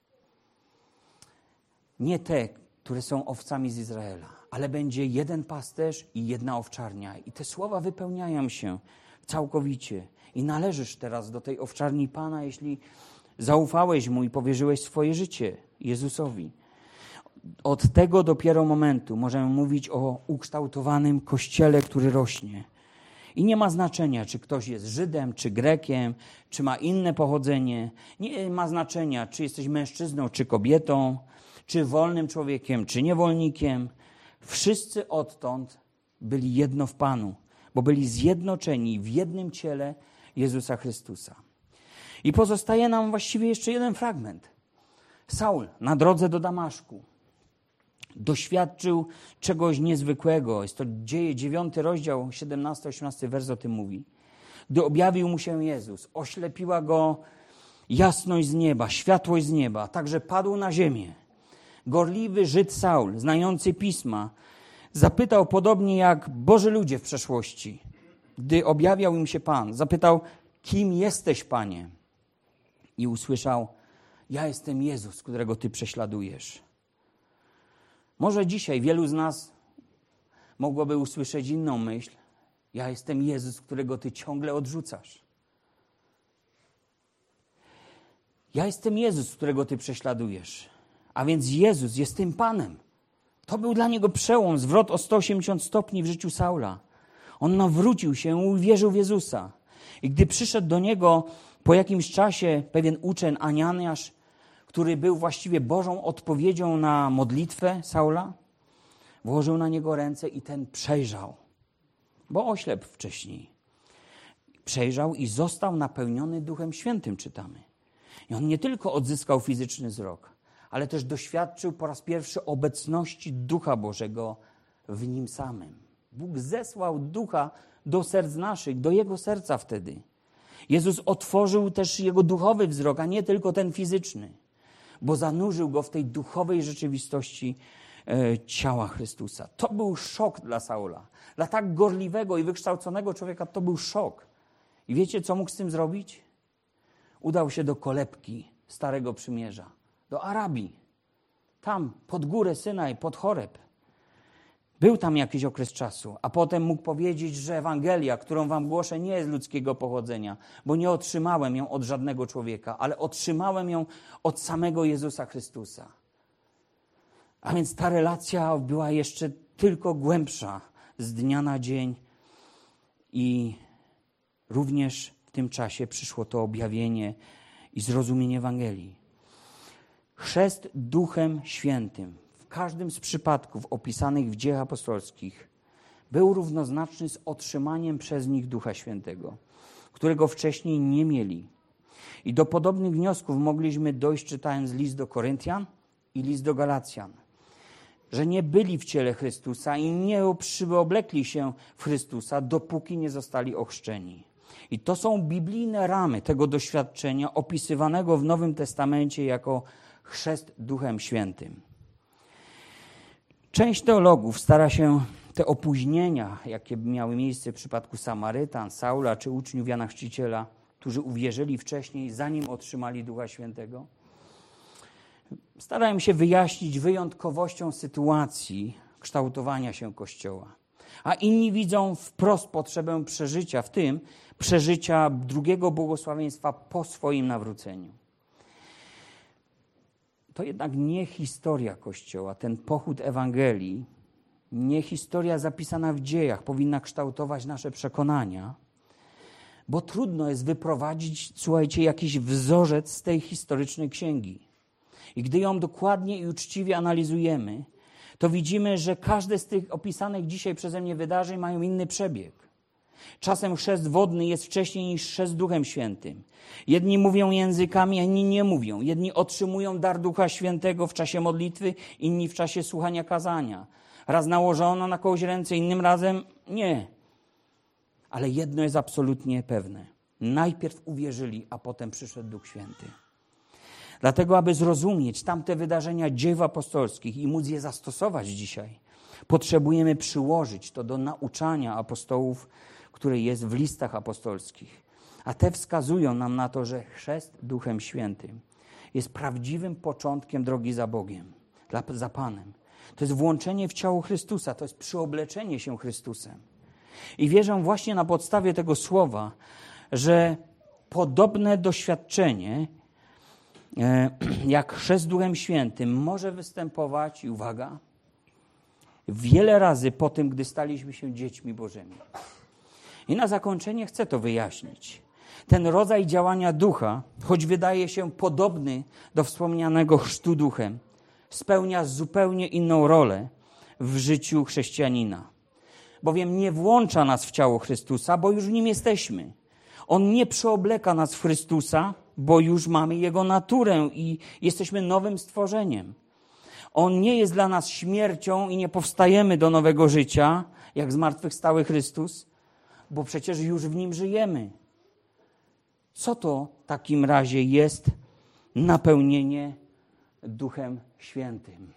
Nie te, które są owcami z Izraela, ale będzie jeden pasterz i jedna owczarnia. I te słowa wypełniają się całkowicie. I należysz teraz do tej owczarni Pana, jeśli zaufałeś Mu i powierzyłeś swoje życie Jezusowi. Od tego dopiero momentu możemy mówić o ukształtowanym Kościele, który rośnie. I nie ma znaczenia, czy ktoś jest Żydem, czy Grekiem, czy ma inne pochodzenie. Nie ma znaczenia, czy jesteś mężczyzną, czy kobietą, czy wolnym człowiekiem, czy niewolnikiem. Wszyscy odtąd byli jedno w Panu, bo byli zjednoczeni w jednym ciele Jezusa Chrystusa. I pozostaje nam właściwie jeszcze jeden fragment. Saul na drodze do Damaszku doświadczył czegoś niezwykłego. Jest to Dzieje dziewiąty rozdział, siedemnasty osiemnasty wers o tym mówi. gdy objawił mu się Jezus, oślepiła go jasność z nieba, światłość z nieba, także padł na ziemię. Gorliwy Żyd Saul, znający Pisma, zapytał podobnie jak Boży ludzie w przeszłości, gdy objawiał im się Pan, zapytał, kim jesteś, Panie? I usłyszał, ja jestem Jezus, którego Ty prześladujesz. Może dzisiaj wielu z nas mogłoby usłyszeć inną myśl, ja jestem Jezus, którego Ty ciągle odrzucasz. Ja jestem Jezus, którego Ty prześladujesz. A więc Jezus jest tym Panem. To był dla niego przełom, zwrot o sto osiemdziesiąt stopni w życiu Saula. On nawrócił się i uwierzył w Jezusa. I gdy przyszedł do niego po jakimś czasie pewien uczeń Ananiasz, który był właściwie Bożą odpowiedzią na modlitwę Saula, włożył na niego ręce i ten przejrzał, bo oślepł wcześniej. Przejrzał i został napełniony Duchem Świętym, czytamy. I on nie tylko odzyskał fizyczny wzrok, ale też doświadczył po raz pierwszy obecności Ducha Bożego w nim samym. Bóg zesłał Ducha do serc naszych, do jego serca wtedy. Jezus otworzył też jego duchowy wzrok, a nie tylko ten fizyczny, bo zanurzył go w tej duchowej rzeczywistości e, ciała Chrystusa. To był szok dla Saula. Dla tak gorliwego i wykształconego człowieka to był szok. I wiecie, co mógł z tym zrobić? Udał się do kolebki Starego Przymierza, do Arabii. Tam, pod górę Synaj, pod Choreb. Był tam jakiś okres czasu, a potem mógł powiedzieć, że Ewangelia, którą wam głoszę, nie jest ludzkiego pochodzenia, bo nie otrzymałem ją od żadnego człowieka, ale otrzymałem ją od samego Jezusa Chrystusa. A więc ta relacja była jeszcze tylko głębsza z dnia na dzień i również w tym czasie przyszło to objawienie i zrozumienie Ewangelii. Chrzest Duchem Świętym w każdym z przypadków opisanych w Dziejach Apostolskich był równoznaczny z otrzymaniem przez nich Ducha Świętego, którego wcześniej nie mieli. I do podobnych wniosków mogliśmy dojść, czytając list do Koryntian i list do Galacjan, że nie byli w ciele Chrystusa i nie przyoblekli się w Chrystusa, dopóki nie zostali ochrzczeni. I to są biblijne ramy tego doświadczenia opisywanego w Nowym Testamencie jako chrzest Duchem Świętym. Część teologów stara się te opóźnienia, jakie miały miejsce w przypadku Samarytan, Saula czy uczniów Jana Chrzciciela, którzy uwierzyli wcześniej, zanim otrzymali Ducha Świętego, starają się wyjaśnić wyjątkowością sytuacji kształtowania się Kościoła. A inni widzą wprost potrzebę przeżycia, w tym przeżycia drugiego błogosławieństwa po swoim nawróceniu. To jednak nie historia Kościoła, ten pochód Ewangelii, nie historia zapisana w dziejach powinna kształtować nasze przekonania, bo trudno jest wyprowadzić, słuchajcie, jakiś wzorzec z tej historycznej księgi. I gdy ją dokładnie i uczciwie analizujemy, to widzimy, że każde z tych opisanych dzisiaj przeze mnie wydarzeń mają inny przebieg. Czasem chrzest wodny jest wcześniej niż chrzest Duchem Świętym. Jedni mówią językami, a inni nie mówią. Jedni otrzymują dar Ducha Świętego w czasie modlitwy, inni w czasie słuchania kazania. Raz nałożono na kogoś ręce, innym razem nie. Ale jedno jest absolutnie pewne. Najpierw uwierzyli, a potem przyszedł Duch Święty. Dlatego, aby zrozumieć tamte wydarzenia dziejów apostolskich i móc je zastosować dzisiaj, potrzebujemy przyłożyć to do nauczania apostołów, które jest w listach apostolskich. A te wskazują nam na to, że chrzest Duchem Świętym jest prawdziwym początkiem drogi za Bogiem, za Panem. To jest włączenie w ciało Chrystusa, to jest przyobleczenie się Chrystusem. I wierzę właśnie na podstawie tego słowa, że podobne doświadczenie jak chrzest Duchem Świętym może występować, i uwaga, wiele razy po tym, gdy staliśmy się dziećmi Bożymi. I na zakończenie chcę to wyjaśnić. Ten rodzaj działania Ducha, choć wydaje się podobny do wspomnianego chrztu Duchem, spełnia zupełnie inną rolę w życiu chrześcijanina. Bowiem nie włącza nas w ciało Chrystusa, bo już w nim jesteśmy. On nie przeobleka nas w Chrystusa, bo już mamy Jego naturę i jesteśmy nowym stworzeniem. On nie jest dla nas śmiercią i nie powstajemy do nowego życia, jak zmartwychwstały Chrystus, bo przecież już w nim żyjemy. Co to w takim razie jest napełnienie Duchem Świętym?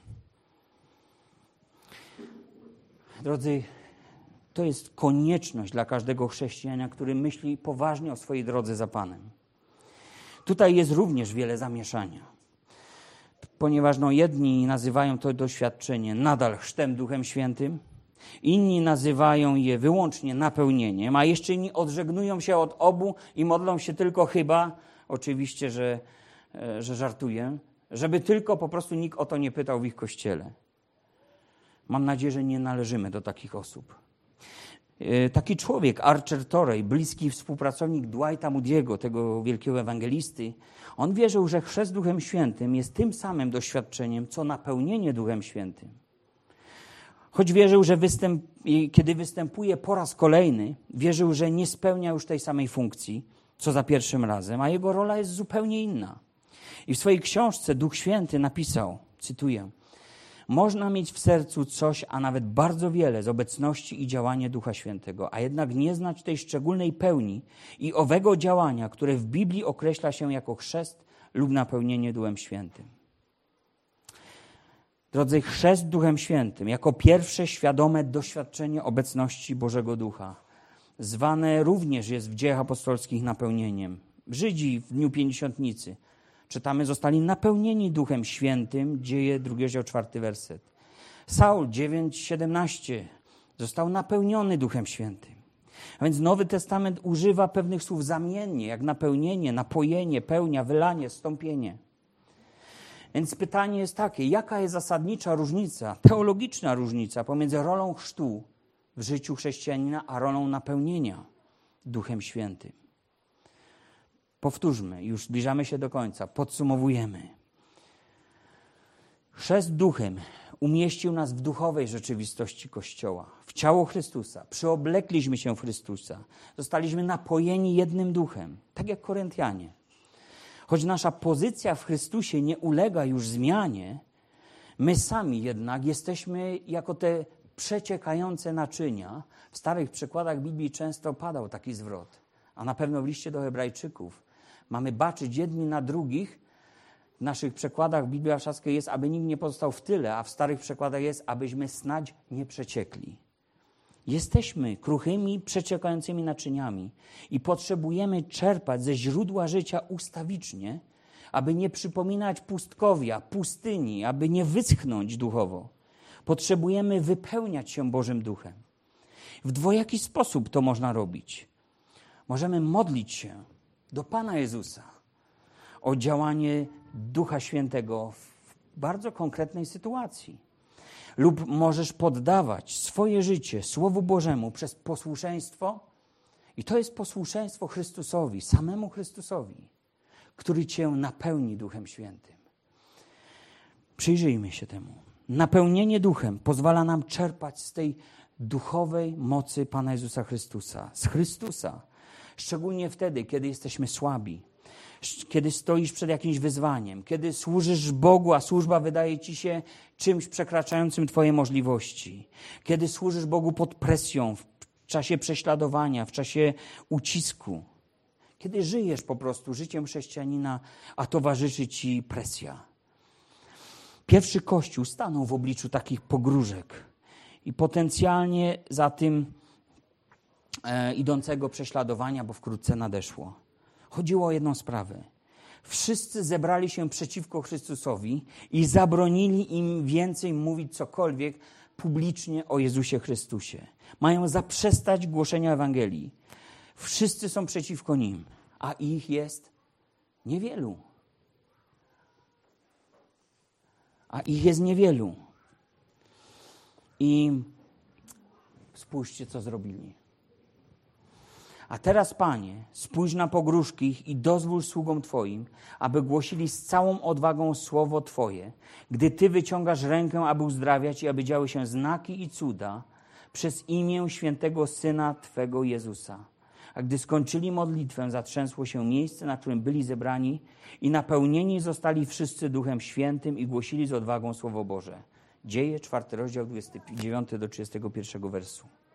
Drodzy, to jest konieczność dla każdego chrześcijanina, który myśli poważnie o swojej drodze za Panem. Tutaj jest również wiele zamieszania, ponieważ no, jedni nazywają to doświadczenie nadal chrztem Duchem Świętym, inni nazywają je wyłącznie napełnieniem, a jeszcze inni odżegnują się od obu i modlą się tylko chyba, oczywiście, że, że żartuję, żeby tylko po prostu nikt o to nie pytał w ich kościele. Mam nadzieję, że nie należymy do takich osób. Taki człowiek, Archer Torrey, bliski współpracownik Dwighta Moody'ego, tego wielkiego ewangelisty, on wierzył, że chrzest Duchem Świętym jest tym samym doświadczeniem, co napełnienie Duchem Świętym. Choć wierzył, że występ, kiedy występuje po raz kolejny, wierzył, że nie spełnia już tej samej funkcji, co za pierwszym razem, a jego rola jest zupełnie inna. I w swojej książce Duch Święty napisał, cytuję, można mieć w sercu coś, a nawet bardzo wiele z obecności i działania Ducha Świętego, a jednak nie znać tej szczególnej pełni i owego działania, które w Biblii określa się jako chrzest lub napełnienie Duchem Świętym. Drodzy, chrzest Duchem Świętym jako pierwsze świadome doświadczenie obecności Bożego Ducha, zwane również jest w Dziejach Apostolskich napełnieniem. Żydzi w dniu Pięćdziesiątnicy, czytamy, zostali napełnieni Duchem Świętym, Dzieje drugi rozdział, czwarty werset. Saul dziewięć siedemnaście został napełniony Duchem Świętym. A więc Nowy Testament używa pewnych słów zamiennie, jak napełnienie, napojenie, pełnia, wylanie, stąpienie. Więc pytanie jest takie, jaka jest zasadnicza różnica, teologiczna różnica pomiędzy rolą chrztu w życiu chrześcijanina, a rolą napełnienia Duchem Świętym? Powtórzmy, już zbliżamy się do końca, podsumowujemy. Chrzest Duchem umieścił nas w duchowej rzeczywistości Kościoła, w ciało Chrystusa. Przyoblekliśmy się w Chrystusa. Zostaliśmy napojeni jednym duchem, tak jak Koryntianie. Choć nasza pozycja w Chrystusie nie ulega już zmianie, my sami jednak jesteśmy jako te przeciekające naczynia. W starych przykładach Biblii często padał taki zwrot, a na pewno w liście do Hebrajczyków. Mamy baczyć jedni na drugich. W naszych przekładach Biblii Warszawskiej jest, aby nikt nie pozostał w tyle, a w starych przekładach jest, abyśmy snadź nie przeciekli. Jesteśmy kruchymi, przeciekającymi naczyniami i potrzebujemy czerpać ze źródła życia ustawicznie, aby nie przypominać pustkowia, pustyni, aby nie wyschnąć duchowo. Potrzebujemy wypełniać się Bożym Duchem. W dwojaki sposób to można robić. Możemy modlić się do Pana Jezusa o działanie Ducha Świętego w bardzo konkretnej sytuacji. Lub możesz poddawać swoje życie Słowu Bożemu przez posłuszeństwo. I to jest posłuszeństwo Chrystusowi, samemu Chrystusowi, który cię napełni Duchem Świętym. Przyjrzyjmy się temu. Napełnienie Duchem pozwala nam czerpać z tej duchowej mocy Pana Jezusa Chrystusa. Z Chrystusa. Szczególnie wtedy, kiedy jesteśmy słabi. Kiedy stoisz przed jakimś wyzwaniem, kiedy służysz Bogu, a służba wydaje ci się czymś przekraczającym twoje możliwości. Kiedy służysz Bogu pod presją, w czasie prześladowania, w czasie ucisku. Kiedy żyjesz po prostu życiem chrześcijanina, a towarzyszy ci presja. Pierwszy Kościół stanął w obliczu takich pogróżek i potencjalnie za tym e, idącego prześladowania, bo wkrótce nadeszło. Chodziło o jedną sprawę. Wszyscy zebrali się przeciwko Chrystusowi i zabronili im więcej mówić cokolwiek publicznie o Jezusie Chrystusie. Mają zaprzestać głoszenia Ewangelii. Wszyscy są przeciwko nim, a ich jest niewielu. A ich jest niewielu. I spójrzcie, co zrobili. A teraz, Panie, spójrz na pogróżki ich i dozwól sługom Twoim, aby głosili z całą odwagą słowo Twoje, gdy Ty wyciągasz rękę, aby uzdrawiać i aby działy się znaki i cuda przez imię świętego Syna Twego Jezusa. A gdy skończyli modlitwę, zatrzęsło się miejsce, na którym byli zebrani i napełnieni zostali wszyscy Duchem Świętym i głosili z odwagą Słowo Boże. Dzieje, czwarty rozdział, dwudziesty dziewiąty do trzydziestego pierwszego wersu.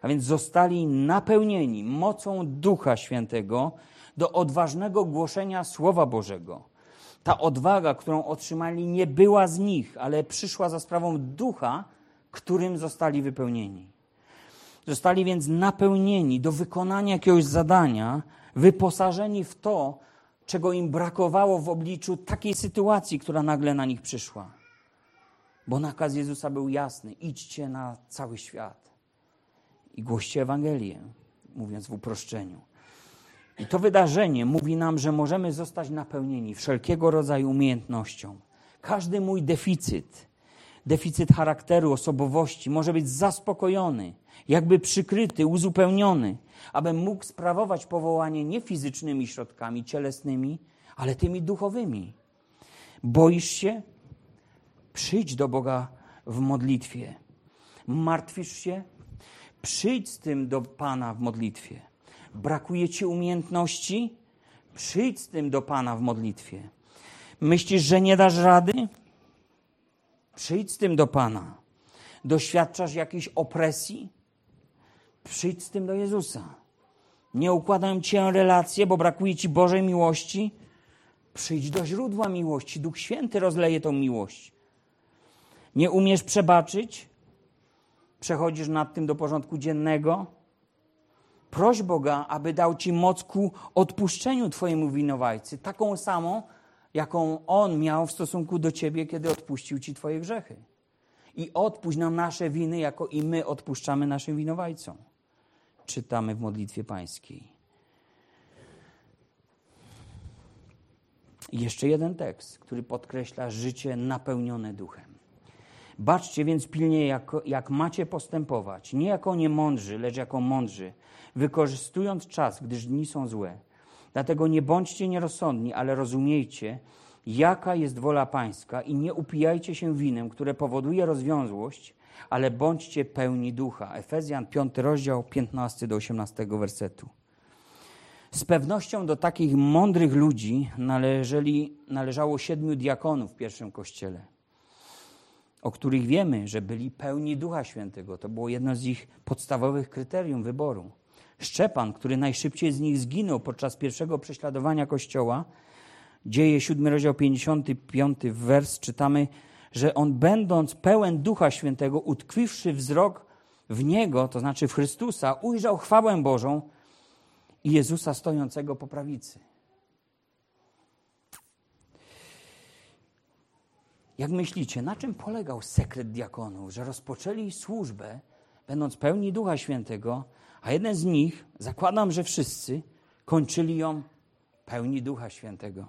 A więc zostali napełnieni mocą Ducha Świętego do odważnego głoszenia Słowa Bożego. Ta odwaga, którą otrzymali, nie była z nich, ale przyszła za sprawą Ducha, którym zostali wypełnieni. Zostali więc napełnieni do wykonania jakiegoś zadania, wyposażeni w to, czego im brakowało w obliczu takiej sytuacji, która nagle na nich przyszła. Bo nakaz Jezusa był jasny. Idźcie na cały świat i głoście Ewangelię, mówiąc w uproszczeniu. I to wydarzenie mówi nam, że możemy zostać napełnieni wszelkiego rodzaju umiejętnością. Każdy mój deficyt, deficyt charakteru, osobowości może być zaspokojony, jakby przykryty, uzupełniony, abym mógł sprawować powołanie nie fizycznymi środkami cielesnymi, ale tymi duchowymi. Boisz się? Przyjdź do Boga w modlitwie. Martwisz się? Przyjdź z tym do Pana w modlitwie. Brakuje ci umiejętności? Przyjdź z tym do Pana w modlitwie. Myślisz, że nie dasz rady? Przyjdź z tym do Pana. Doświadczasz jakiejś opresji? Przyjdź z tym do Jezusa. Nie układają cię relacje, bo brakuje ci Bożej miłości? Przyjdź do źródła miłości. Duch Święty rozleje tą miłość. Nie umiesz przebaczyć? Przechodzisz nad tym do porządku dziennego? Proś Boga, aby dał ci moc ku odpuszczeniu twojemu winowajcy. Taką samą, jaką On miał w stosunku do ciebie, kiedy odpuścił ci twoje grzechy. I odpuść nam nasze winy, jako i my odpuszczamy naszym winowajcom. Czytamy w modlitwie pańskiej. I jeszcze jeden tekst, który podkreśla życie napełnione duchem. Baczcie więc pilnie, jak, jak macie postępować, nie jako niemądrzy, lecz jako mądrzy, wykorzystując czas, gdyż dni są złe. Dlatego nie bądźcie nierozsądni, ale rozumiejcie, jaka jest wola pańska i nie upijajcie się winem, które powoduje rozwiązłość, ale bądźcie pełni ducha. Efezjan piąty rozdział, piętnasty do osiemnastego wersetu. Z pewnością do takich mądrych ludzi należeli, należało siedmiu diakonów w pierwszym kościele, o których wiemy, że byli pełni Ducha Świętego. To było jedno z ich podstawowych kryterium wyboru. Szczepan, który najszybciej z nich zginął podczas pierwszego prześladowania Kościoła, Dzieje siódmy rozdział, pięćdziesiąty piąty wers, czytamy, że on będąc pełen Ducha Świętego, utkwiwszy wzrok w Niego, to znaczy w Chrystusa, ujrzał chwałę Bożą i Jezusa stojącego po prawicy. Jak myślicie, na czym polegał sekret diakonów, że rozpoczęli służbę, będąc pełni Ducha Świętego, a jeden z nich, zakładam, że wszyscy, kończyli ją pełni Ducha Świętego?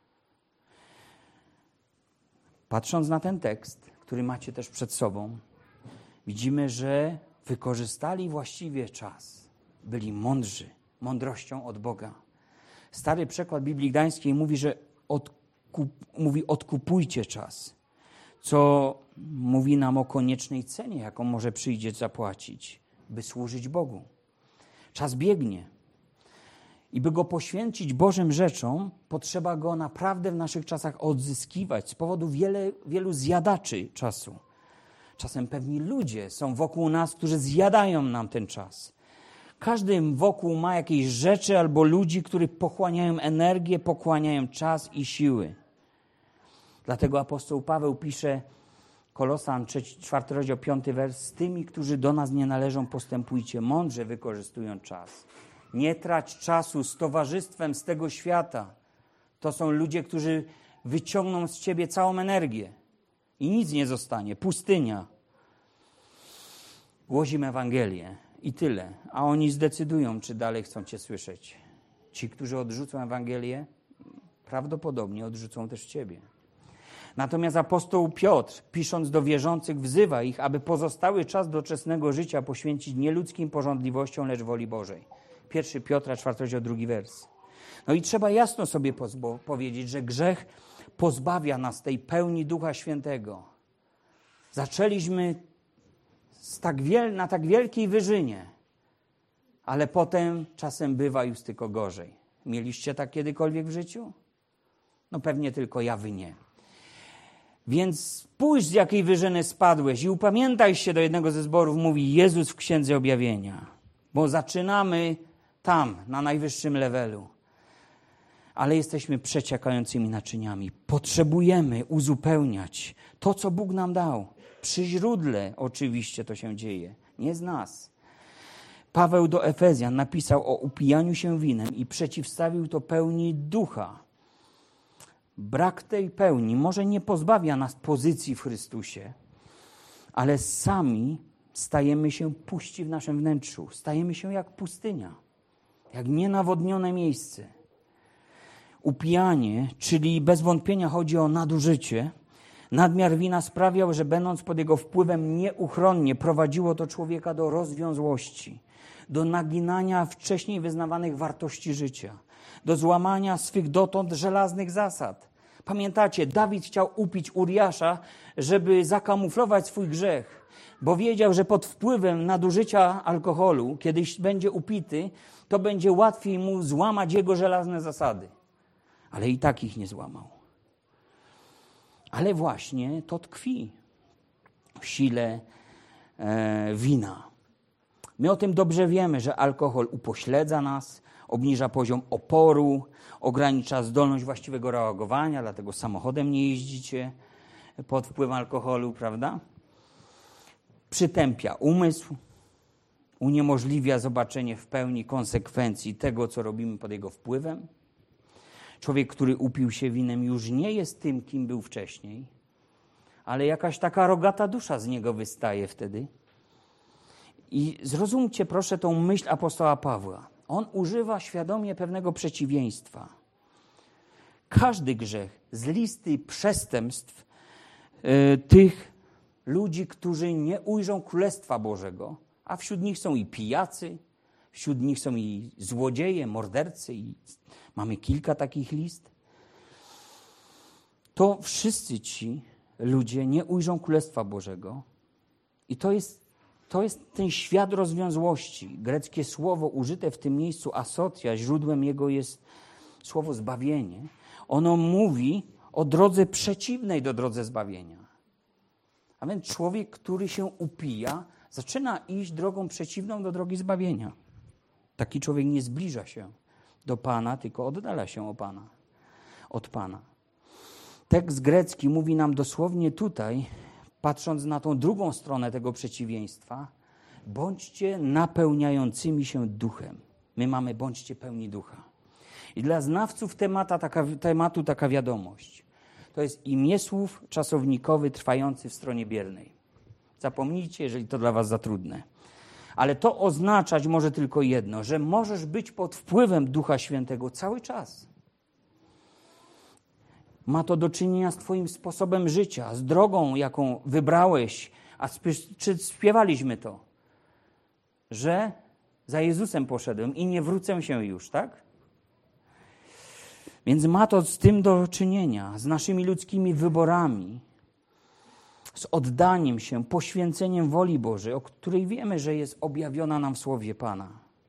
Patrząc na ten tekst, który macie też przed sobą, widzimy, że wykorzystali właściwie czas. Byli mądrzy, mądrością od Boga. Stary przekład Biblii Gdańskiej mówi, że odkup, mówi odkupujcie czas, co mówi nam o koniecznej cenie, jaką może przyjdzie zapłacić, by służyć Bogu. Czas biegnie. I by go poświęcić Bożym rzeczom, potrzeba go naprawdę w naszych czasach odzyskiwać z powodu wiele, wielu zjadaczy czasu. Czasem pewni ludzie są wokół nas, którzy zjadają nam ten czas. Każdy wokół ma jakieś rzeczy albo ludzi, którzy pochłaniają energię, pochłaniają czas i siły. Dlatego apostoł Paweł pisze, Kolosan, czwarty rozdział, piąty wers, z tymi, którzy do nas nie należą, postępujcie mądrze, wykorzystując czas. Nie trać czasu z towarzystwem z tego świata. To są ludzie, którzy wyciągną z ciebie całą energię i nic nie zostanie. Pustynia. Głosimy Ewangelię i tyle. A oni zdecydują, czy dalej chcą cię słyszeć. Ci, którzy odrzucą Ewangelię, prawdopodobnie odrzucą też ciebie. Natomiast apostoł Piotr, pisząc do wierzących, wzywa ich, aby pozostały czas doczesnego życia poświęcić nie ludzkim porządliwościom, lecz woli Bożej. Pierwszy Piotra, czwarty rozdział, drugi wers. No i trzeba jasno sobie pozbo- powiedzieć, że grzech pozbawia nas tej pełni Ducha Świętego. Zaczęliśmy z tak wiel- na tak wielkiej wyżynie, ale potem czasem bywa już tylko gorzej. Mieliście tak kiedykolwiek w życiu? No pewnie tylko ja, wy nie. Więc spójrz, z jakiej wyżyny spadłeś i upamiętaj się, do jednego ze zborów mówi Jezus w Księdze Objawienia. Bo zaczynamy tam, na najwyższym levelu. Ale jesteśmy przeciekającymi naczyniami. Potrzebujemy uzupełniać to, co Bóg nam dał. Przy źródle oczywiście to się dzieje, nie z nas. Paweł do Efezjan napisał o upijaniu się winem i przeciwstawił to pełni ducha. Brak tej pełni może nie pozbawia nas pozycji w Chrystusie, ale sami stajemy się puści w naszym wnętrzu. Stajemy się jak pustynia, jak nienawodnione miejsce. Upijanie, czyli bez wątpienia chodzi o nadużycie, nadmiar wina sprawiał, że będąc pod jego wpływem nieuchronnie prowadziło to człowieka do rozwiązłości, do naginania wcześniej wyznawanych wartości życia, do złamania swych dotąd żelaznych zasad. Pamiętacie, Dawid chciał upić Uriasza, żeby zakamuflować swój grzech, bo wiedział, że pod wpływem nadużycia alkoholu, kiedyś będzie upity, to będzie łatwiej mu złamać jego żelazne zasady. Ale i tak ich nie złamał. Ale właśnie to tkwi w sile e, wina. My o tym dobrze wiemy, że alkohol upośledza nas, obniża poziom oporu, ogranicza zdolność właściwego reagowania, dlatego samochodem nie jeździcie pod wpływem alkoholu, prawda? Przytępia umysł, uniemożliwia zobaczenie w pełni konsekwencji tego, co robimy pod jego wpływem. Człowiek, który upił się winem, już nie jest tym, kim był wcześniej, ale jakaś taka rogata dusza z niego wystaje wtedy. I zrozumcie proszę tą myśl apostoła Pawła. On używa świadomie pewnego przeciwieństwa. Każdy grzech z listy przestępstw yy, tych ludzi, którzy nie ujrzą Królestwa Bożego, a wśród nich są i pijacy, wśród nich są i złodzieje, mordercy, i mamy kilka takich list, to wszyscy ci ludzie nie ujrzą Królestwa Bożego. I to jest, to jest ten świat rozwiązłości. Greckie słowo użyte w tym miejscu, asotia, źródłem jego jest słowo zbawienie. Ono mówi o drodze przeciwnej do drodze zbawienia. A więc człowiek, który się upija, zaczyna iść drogą przeciwną do drogi zbawienia. Taki człowiek nie zbliża się do Pana, tylko oddala się od Pana. Od Pana. Tekst grecki mówi nam dosłownie tutaj, patrząc na tą drugą stronę tego przeciwieństwa, bądźcie napełniającymi się duchem. My mamy bądźcie pełni ducha. I dla znawców temata, taka, tematu taka wiadomość. To jest imiesłów czasownikowy trwający w stronie biernej. Zapomnijcie, jeżeli to dla was za trudne. Ale to oznaczać może tylko jedno, że możesz być pod wpływem Ducha Świętego cały czas. Ma to do czynienia z twoim sposobem życia, z drogą, jaką wybrałeś. A czy śpiewaliśmy to? Że za Jezusem poszedłem i nie wrócę się już, tak? Więc ma to z tym do czynienia, z naszymi ludzkimi wyborami, z oddaniem się, poświęceniem woli Bożej, o której wiemy, że jest objawiona nam w Słowie Pana.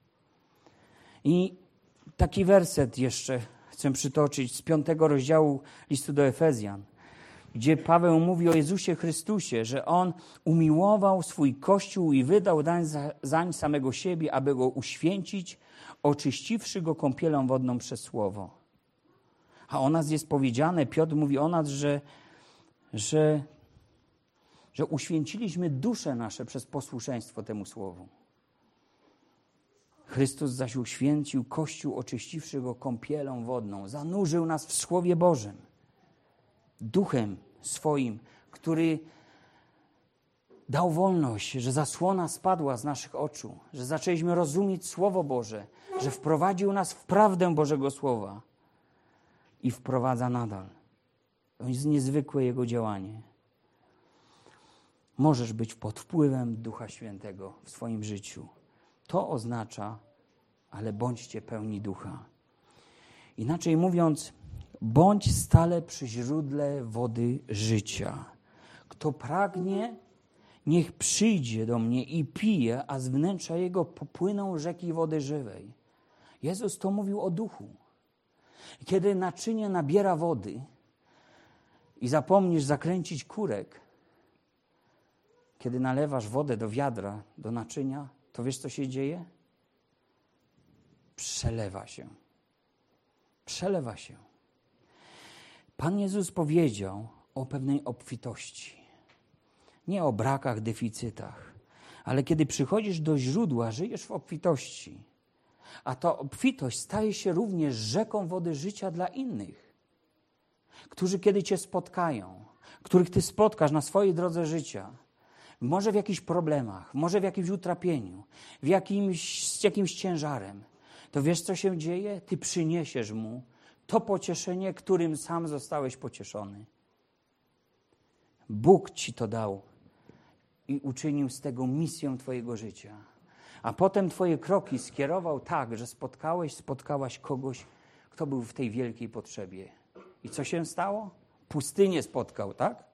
I taki werset jeszcze chcę przytoczyć z piątego rozdziału listu do Efezjan, gdzie Paweł mówi o Jezusie Chrystusie, że On umiłował swój Kościół i wydał dań zań samego siebie, aby go uświęcić, oczyściwszy go kąpielą wodną przez Słowo. A o nas jest powiedziane, Piotr mówi o nas, że, że, że uświęciliśmy dusze nasze przez posłuszeństwo temu Słowu. Chrystus zaś uświęcił Kościół, oczyściwszy go kąpielą wodną. Zanurzył nas w Słowie Bożym. Duchem swoim, który dał wolność, że zasłona spadła z naszych oczu, że zaczęliśmy rozumieć Słowo Boże, że wprowadził nas w prawdę Bożego Słowa i wprowadza nadal. To jest niezwykłe Jego działanie. Możesz być pod wpływem Ducha Świętego w swoim życiu. To oznacza, ale bądźcie pełni Ducha. Inaczej mówiąc, bądź stale przy źródle wody życia. Kto pragnie, niech przyjdzie do mnie i pije, a z wnętrza jego popłyną rzeki wody żywej. Jezus to mówił o duchu. Kiedy naczynie nabiera wody i zapomnisz zakręcić kurek, kiedy nalewasz wodę do wiadra, do naczynia, to wiesz, co się dzieje? Przelewa się. Przelewa się. Pan Jezus powiedział o pewnej obfitości. Nie o brakach, deficytach, ale kiedy przychodzisz do źródła, żyjesz w obfitości. A ta obfitość staje się również rzeką wody życia dla innych, którzy kiedy Cię spotkają, których Ty spotkasz na swojej drodze życia, może w jakichś problemach, może w jakimś utrapieniu, w jakimś, z jakimś ciężarem, to wiesz, co się dzieje? Ty przyniesiesz mu to pocieszenie, którym sam zostałeś pocieszony. Bóg Ci to dał i uczynił z tego misją Twojego życia. A potem Twoje kroki skierował tak, że spotkałeś, spotkałaś kogoś, kto był w tej wielkiej potrzebie. I co się stało? Pustynię spotkał, tak?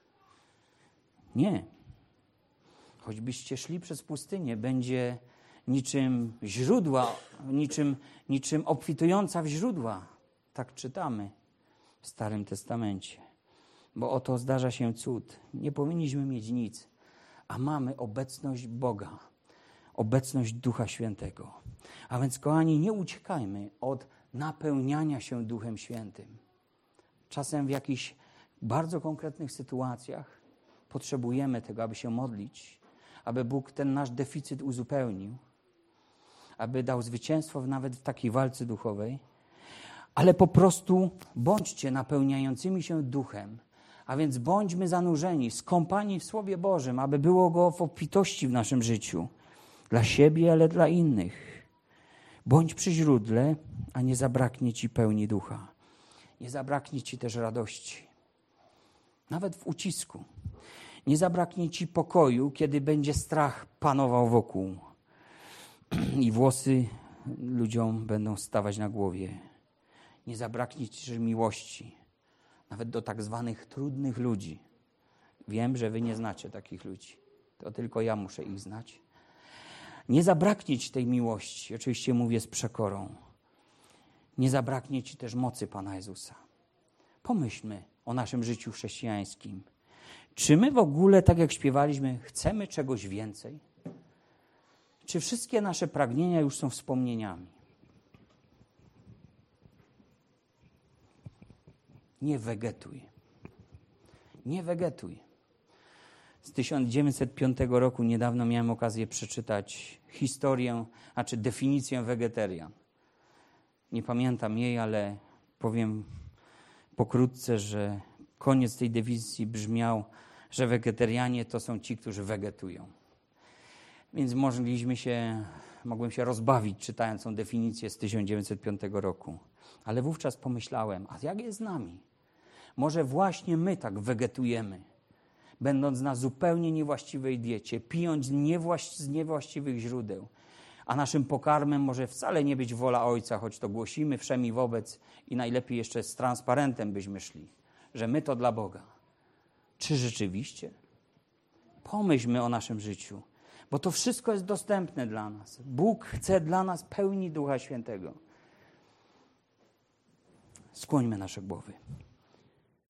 Nie. Choćbyście szli przez pustynię, będzie niczym źródła, niczym, niczym obfitująca w źródła. Tak czytamy w Starym Testamencie. Bo oto zdarza się cud. Nie powinniśmy mieć nic, a mamy obecność Boga, obecność Ducha Świętego. A więc, kochani, nie uciekajmy od napełniania się Duchem Świętym. Czasem w jakichś bardzo konkretnych sytuacjach potrzebujemy tego, aby się modlić, aby Bóg ten nasz deficyt uzupełnił, aby dał zwycięstwo nawet w takiej walce duchowej, ale po prostu bądźcie napełniającymi się Duchem, a więc bądźmy zanurzeni, skąpani w Słowie Bożym, aby było go w obfitości w naszym życiu, dla siebie, ale dla innych. Bądź przy źródle, a nie zabraknie Ci pełni ducha. Nie zabraknie Ci też radości, nawet w ucisku. Nie zabraknie Ci pokoju, kiedy będzie strach panował wokół i włosy ludziom będą stawać na głowie. Nie zabraknie Ci też miłości, nawet do tak zwanych trudnych ludzi. Wiem, że Wy nie znacie takich ludzi. To tylko ja muszę ich znać. Nie zabraknie Ci tej miłości. Oczywiście mówię z przekorą. Nie zabraknie Ci też mocy Pana Jezusa. Pomyślmy o naszym życiu chrześcijańskim. Czy my w ogóle, tak jak śpiewaliśmy, chcemy czegoś więcej? Czy wszystkie nasze pragnienia już są wspomnieniami? Nie wegetuj. Nie wegetuj. Z tysiąc dziewięćset piątego roku niedawno miałem okazję przeczytać historię, a czy definicję wegetarian. Nie pamiętam jej, ale powiem pokrótce, że koniec tej definicji brzmiał, że wegetarianie to są ci, którzy wegetują. Więc mogliśmy się, mogłem się rozbawić czytając tą definicję z tysiąc dziewięćset piątego roku. Ale wówczas pomyślałem, a jak jest z nami? Może właśnie my tak wegetujemy, będąc na zupełnie niewłaściwej diecie, pijąc niewłaś- z niewłaściwych źródeł, a naszym pokarmem może wcale nie być wola Ojca, choć to głosimy wszemi wobec i najlepiej jeszcze z transparentem byśmy szli, że my to dla Boga. Czy rzeczywiście? Pomyślmy o naszym życiu, bo to wszystko jest dostępne dla nas. Bóg chce dla nas pełni Ducha Świętego. Skłońmy nasze głowy.